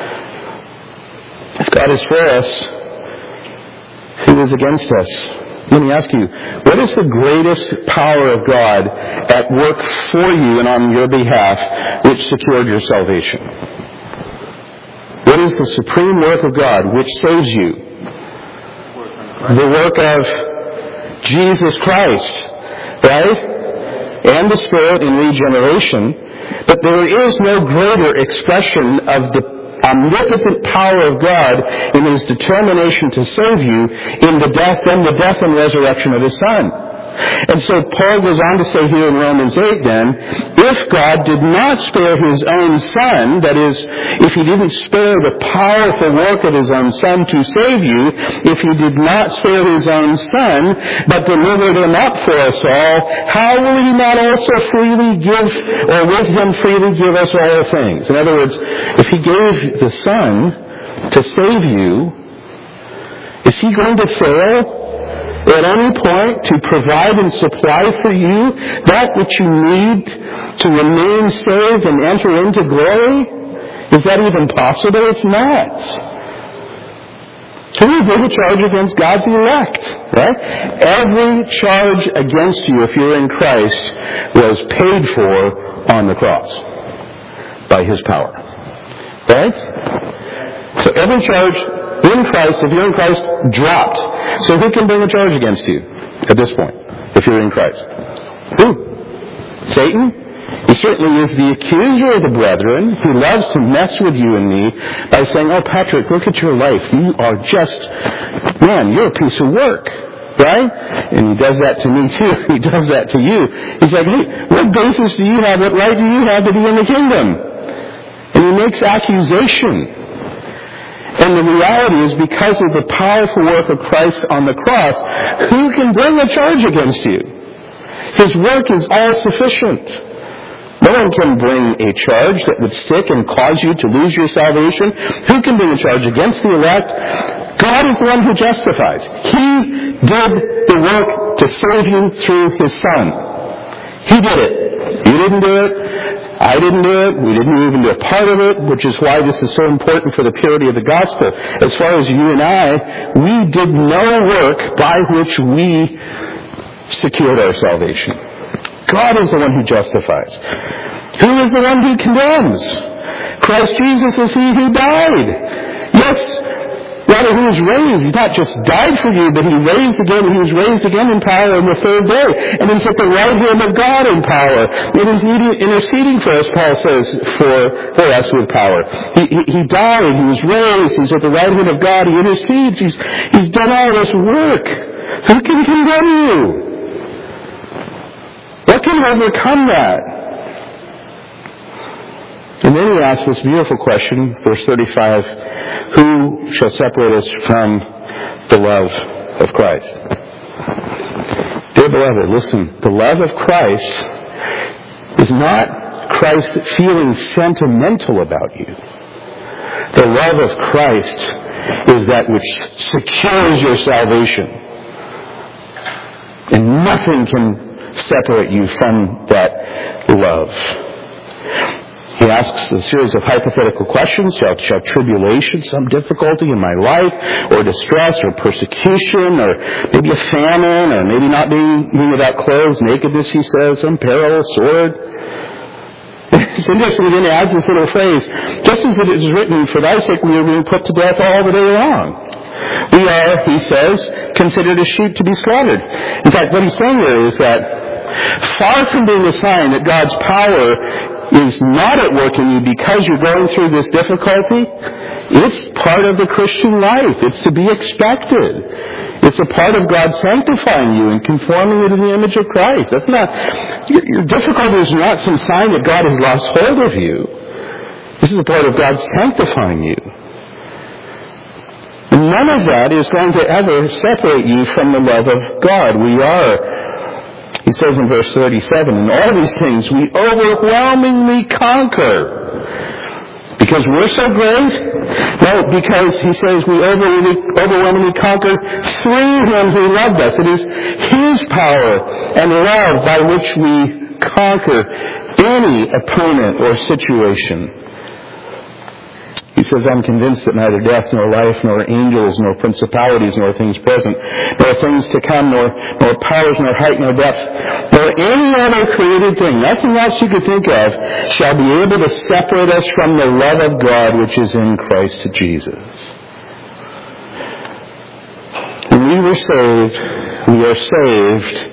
If God is for us, who is against us? Let me ask you, what is the greatest power of God at work for you and on your behalf which secured your salvation? What is the supreme work of God which saves you? The work of Jesus Christ, right? And the Spirit in regeneration. But there is no greater expression of the omnipotent power of God in His determination to save you in the death and resurrection of His Son. And so Paul goes on to say here in Romans 8 then, if God did not spare His own Son, that is, if He didn't spare the powerful work of His own Son to save you, if He did not spare His own Son, but delivered Him up for us all, how will He not also freely give, or with Him freely give us all things? In other words, if He gave the Son to save you, is He going to fail at any point to provide and supply for you that which you need to remain saved and enter into glory? Is that even possible? It's not. Who will bring a charge against God's elect? Right? Every charge against you, if you're in Christ, was paid for on the cross by His power. Right? So every charge in Christ, if you're in Christ, dropped. So who can bring a charge against you at this point, if you're in Christ? Who? Satan? He certainly is the accuser of the brethren who loves to mess with you and me by saying, oh, Patrick, look at your life. You are just, man, you're a piece of work. Right? And he does that to me too. He does that to you. He's like, hey, what basis do you have, what right do you have to be in the kingdom? And he makes accusation. And the reality is, because of the powerful work of Christ on the cross, who can bring a charge against you? His work is all sufficient. No one can bring a charge that would stick and cause you to lose your salvation. Who can bring a charge against the elect? God is the one who justifies. He did the work to save you through His Son. He did it. You didn't do it. I didn't do it. We didn't even do a part of it, which is why this is so important for the purity of the gospel. As far as you and I, we did no work by which we secured our salvation. God is the one who justifies. Who is the one who condemns? Christ Jesus is He who died. Yes, rather, He was raised. He not just died for you, but He raised again. He was raised again in power on the third day. And He's at the right hand of God in power. And He's interceding for us, Paul says, for us with power. He died. He was raised. He's at the right hand of God. He intercedes. He's done all this work. Who can condemn you? What can overcome that? And then he asks this beautiful question, verse 35, who shall separate us from the love of Christ? Dear beloved, listen, the love of Christ is not Christ feeling sentimental about you. The love of Christ is that which secures your salvation. And nothing can separate you from that love. He asks a series of hypothetical questions. Shall tribulation, some difficulty in my life, or distress, or persecution, or maybe a famine, or maybe not being without clothes, nakedness, he says, some peril, sword. It's interesting, then he adds this little phrase, just as it is written, for thy sake we are being put to death all the day long. We are, he says, considered as sheep to be slaughtered. In fact, what he's saying there is that far from being a sign that God's power is not at work in you because you're going through this difficulty, it's part of the Christian life. It's to be expected. It's a part of God sanctifying you and conforming you to the image of Christ. That's not, your difficulty is not some sign that God has lost hold of you. This is a part of God sanctifying you. And none of that is going to ever separate you from the love of God. We are, he says in verse 37, in all these things we overwhelmingly conquer. Because we're so great? No, because he says we overwhelmingly conquer through Him who loved us. It is His power and love by which we conquer any opponent or situation. He says, I'm convinced that neither death, nor life, nor angels, nor principalities, nor things present, nor things to come, nor powers, nor height, nor depth, nor any other created thing, nothing else you could think of, shall be able to separate us from the love of God which is in Christ Jesus. When we were saved, we are saved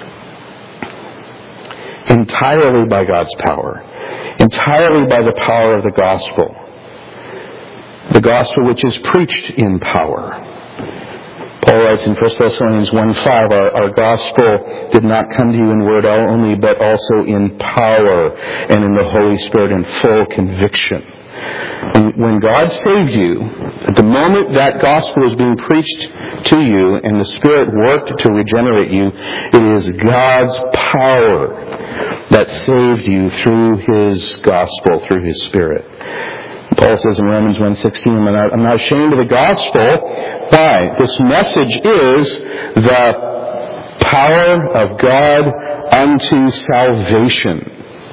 entirely by God's power, entirely by the power of the gospel. The gospel which is preached in power. Paul writes in 1 Thessalonians 1:5, our gospel did not come to you in word only, but also in power and in the Holy Spirit in full conviction. And when God saved you, at the moment that gospel was being preached to you and the Spirit worked to regenerate you, it is God's power that saved you through His gospel, through His Spirit. Paul says in Romans 1:16, I'm not ashamed of the gospel. Why? This message is the power of God unto salvation.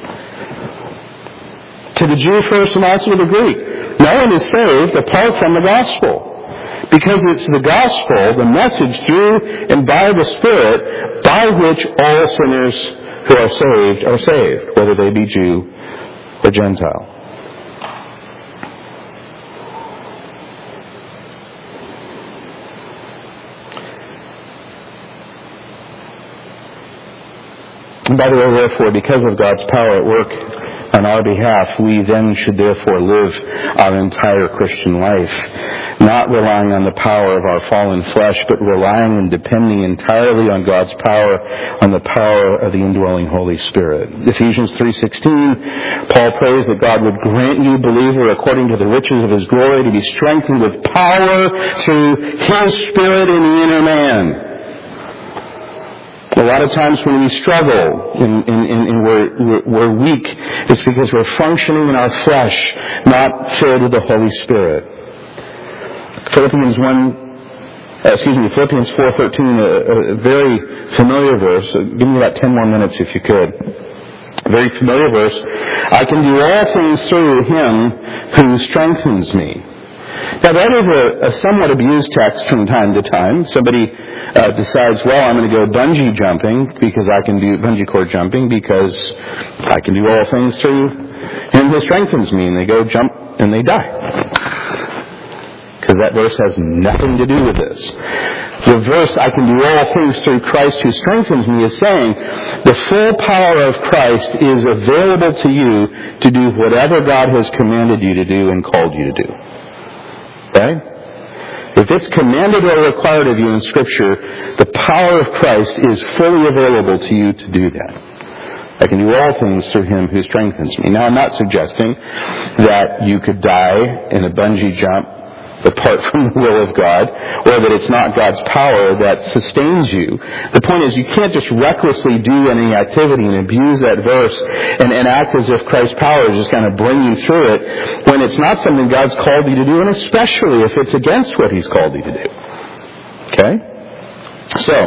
To the Jew first and also to the Greek. No one is saved apart from the gospel. Because it's the gospel, the message through and by the Spirit, by which all sinners who are saved, whether they be Jew or Gentile. And by the way, therefore, because of God's power at work on our behalf, we then should therefore live our entire Christian life, not relying on the power of our fallen flesh, but relying and depending entirely on God's power, on the power of the indwelling Holy Spirit. Ephesians 3:16, Paul prays that God would grant you, believer, according to the riches of His glory, to be strengthened with power through His Spirit in the inner man. A lot of times when we struggle and we're weak, it's because we're functioning in our flesh, not filled with the Holy Spirit. Philippians 4:13, a very familiar verse. Give me about 10 more minutes if you could. A very familiar verse. I can do all things through Him who strengthens me. Now that is a somewhat abused text from time to time. Somebody decides, well, I'm going to go bungee cord jumping because I can do all things through Him who strengthens me. And they go jump and they die. Because that verse has nothing to do with this. The verse, I can do all things through Christ who strengthens me, is saying the full power of Christ is available to you to do whatever God has commanded you to do and called you to do. Okay? If it's commanded or required of you in Scripture, the power of Christ is fully available to you to do that. I can do all things through Him who strengthens me. Now, I'm not suggesting that you could die in a bungee jump apart from the will of God, or that it's not God's power that sustains you. The point is, you can't just recklessly do any activity and abuse that verse and act as if Christ's power is just going to bring you through it when it's not something God's called you to do, and especially if it's against what He's called you to do. Okay? So,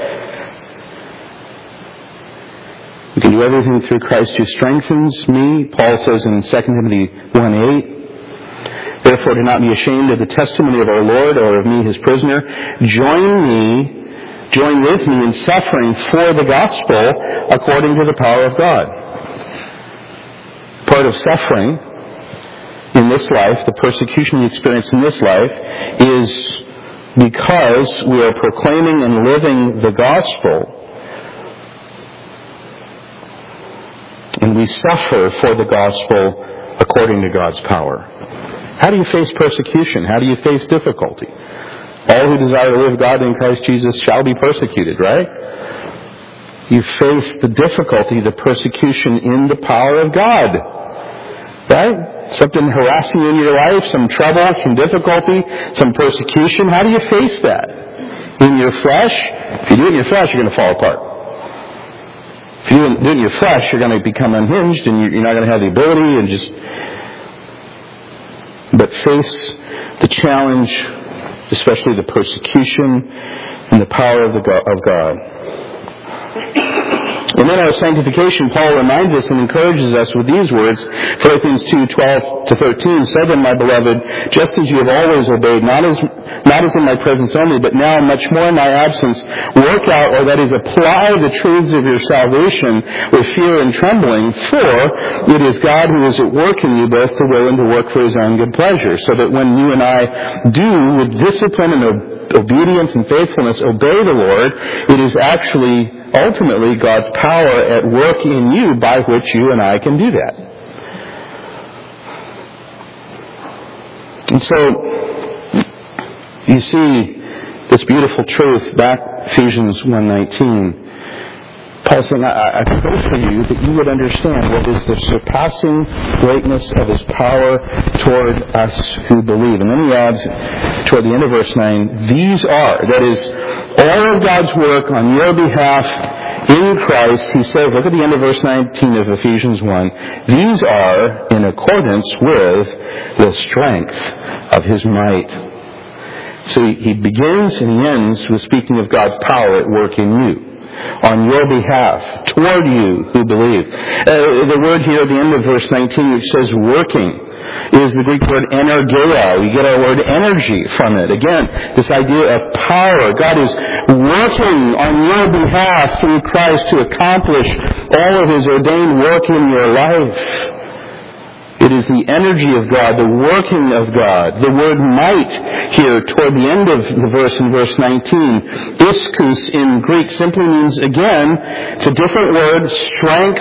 you can do everything through Christ who strengthens me. Paul says in 2 Timothy 1:8, therefore, do not be ashamed of the testimony of our Lord or of me, His prisoner. Join with me in suffering for the gospel according to the power of God. Part of suffering in this life, the persecution we experience in this life, is because we are proclaiming and living the gospel, and we suffer for the gospel according to God's power. How do you face persecution? How do you face difficulty? All who desire to live godly in Christ Jesus shall be persecuted, right? You face the difficulty, the persecution in the power of God. Right? Something harassing you in your life, some trouble, some difficulty, some persecution. How do you face that? In your flesh? If you do it in your flesh, you're going to fall apart. If you do it in your flesh, you're going to become unhinged and you're not going to have the ability and just... But face the challenge, especially the persecution, and the power of God. And then our sanctification, Paul reminds us and encourages us with these words, Philippians 2:12-13, so then, my beloved, just as you have always obeyed, not as in my presence only, but now much more in my absence, work out, or that is, apply the truths of your salvation with fear and trembling, for it is God who is at work in you both to will and to work for His own good pleasure, so that when you and I do, with discipline and obedience and faithfulness, obey the Lord, it is actually ultimately God's power at work in you by which you and I can do that. And so, you see this beautiful truth back Ephesians 1:19. Paul's saying, I pray for you that you would understand what is the surpassing greatness of His power toward us who believe. And then he adds, toward the end of verse 9, these are, that is, all of God's work on your behalf in Christ. He says, look at the end of verse 19 of Ephesians 1, these are in accordance with the strength of His might. So he begins and he ends with speaking of God's power at work in you, on your behalf, toward you who believe. The word here at the end of verse 19, which says working, is the Greek word energeia. We get our word energy from it. Again, this idea of power. God is working on your behalf through Christ to accomplish all of His ordained work in your life. It is the energy of God, the working of God. The word might here toward the end of the verse in verse 19, ischus in Greek simply means, again, it's a different word, strength,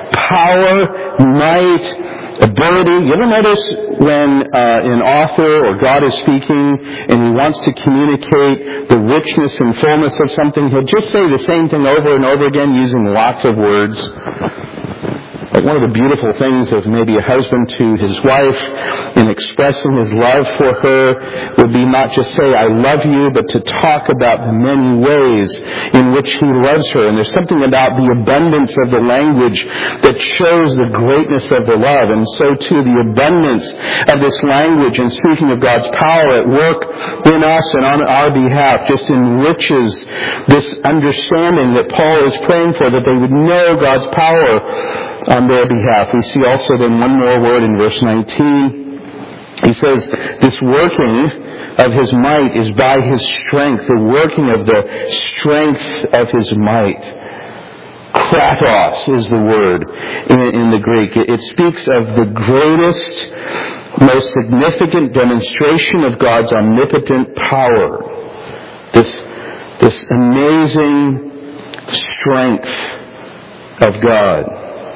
power, might, ability. You ever notice when an author or God is speaking and he wants to communicate the richness and fullness of something, he'll just say the same thing over and over again using lots of words. Like one of the beautiful things of maybe a husband to his wife in expressing his love for her would be not just say, I love you, but to talk about the many ways in which he loves her. And there's something about the abundance of the language that shows the greatness of the love. And so too, the abundance of this language and speaking of God's power at work in us and on our behalf just enriches this understanding that Paul is praying for, that they would know God's power on their behalf. We see also then one more word in verse 19. He says, this working of his might is by his strength, the working of the strength of his might. Kratos is the word in the Greek. It speaks of the greatest, most significant demonstration of God's omnipotent power. This amazing strength of God.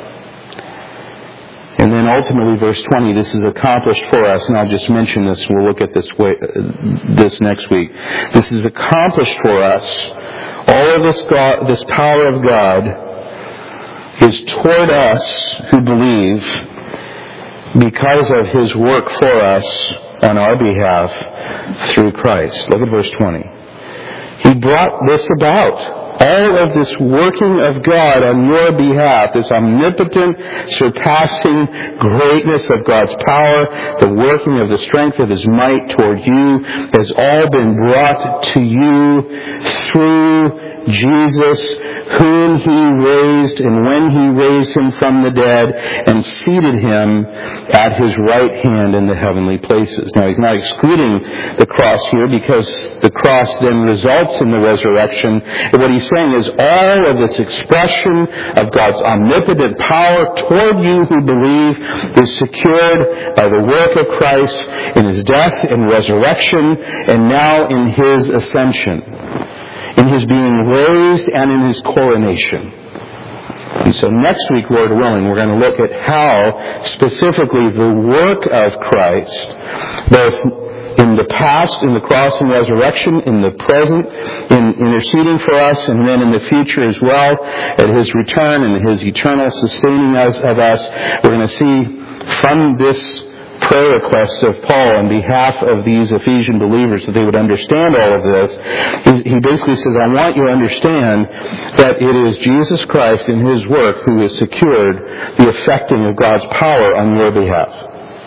And then ultimately, verse 20, this is accomplished for us, and I'll just mention this, we'll look at this next week. This is accomplished for us. All of this power of God is toward us who believe because of his work for us on our behalf through Christ. Look at verse 20. He brought this about. All of this working of God on your behalf, this omnipotent, surpassing greatness of God's power, the working of the strength of his might toward you, has all been brought to you through Jesus, whom he raised, and when he raised him from the dead, and seated him at his right hand in the heavenly places. Now, he's not excluding the cross here, because the cross then results in the resurrection. And what he's saying is all of this expression of God's omnipotent power toward you who believe is secured by the work of Christ in his death and resurrection, and now in his ascension, in his being raised and in his coronation. And so next week, Lord willing, we're going to look at how specifically the work of Christ, both in the past, in the cross and resurrection, in the present, in interceding for us, and then in the future as well, at his return and his eternal sustaining of us, we're going to see from this prayer requests of Paul on behalf of these Ephesian believers that they would understand all of this. He basically says, I want you to understand that it is Jesus Christ and his work who has secured the effecting of God's power on your behalf.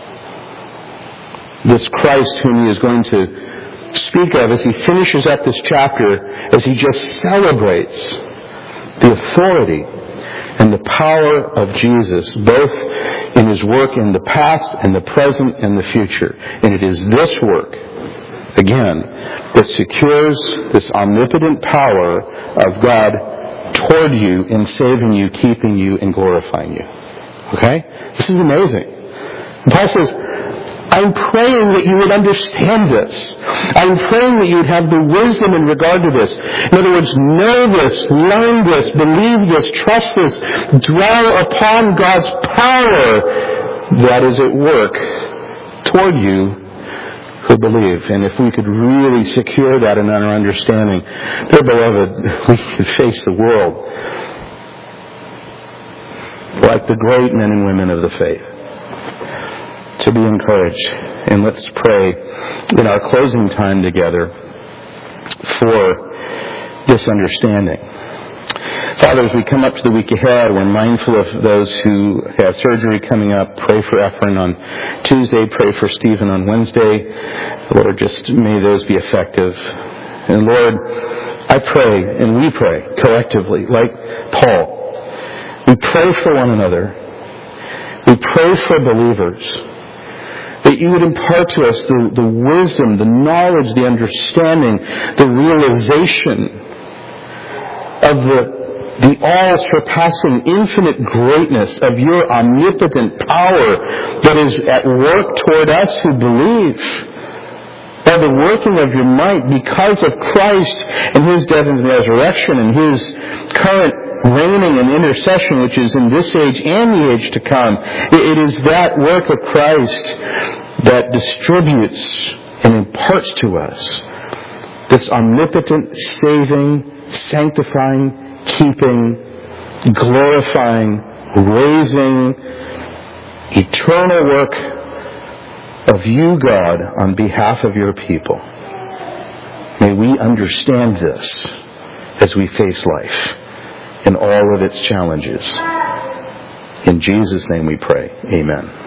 This Christ whom he is going to speak of as he finishes up this chapter, as he just celebrates the authority and the power of Jesus, both in his work in the past and the present and the future. And it is this work, again, that secures this omnipotent power of God toward you in saving you, keeping you, and glorifying you. Okay? This is amazing. And Paul says, I'm praying that you would understand this. I'm praying that you would have the wisdom in regard to this. In other words, know this, learn this, believe this, trust this, dwell upon God's power that is at work toward you who believe. And if we could really secure that in our understanding, dear beloved, we could face the world like the great men and women of the faith. To be encouraged. And let's pray in our closing time together for this understanding. Father, as we come up to the week ahead, we're mindful of those who have surgery coming up. Pray for Efren on Tuesday. Pray for Stephen on Wednesday. Lord, just may those be effective. And Lord, I pray, and we pray collectively, like Paul. We pray for one another. We pray for believers. That you would impart to us the wisdom, the knowledge, the understanding, the realization of the all-surpassing infinite greatness of your omnipotent power that is at work toward us who believe. By the working of your might because of Christ and his death and resurrection and his current reigning in intercession, which is in this age and the age to come. It is that work of Christ that distributes and imparts to us this omnipotent, saving, sanctifying, keeping, glorifying, raising, eternal work of you, God, on behalf of your people. May we understand this as we face life in all of its challenges. In Jesus' name we pray. Amen.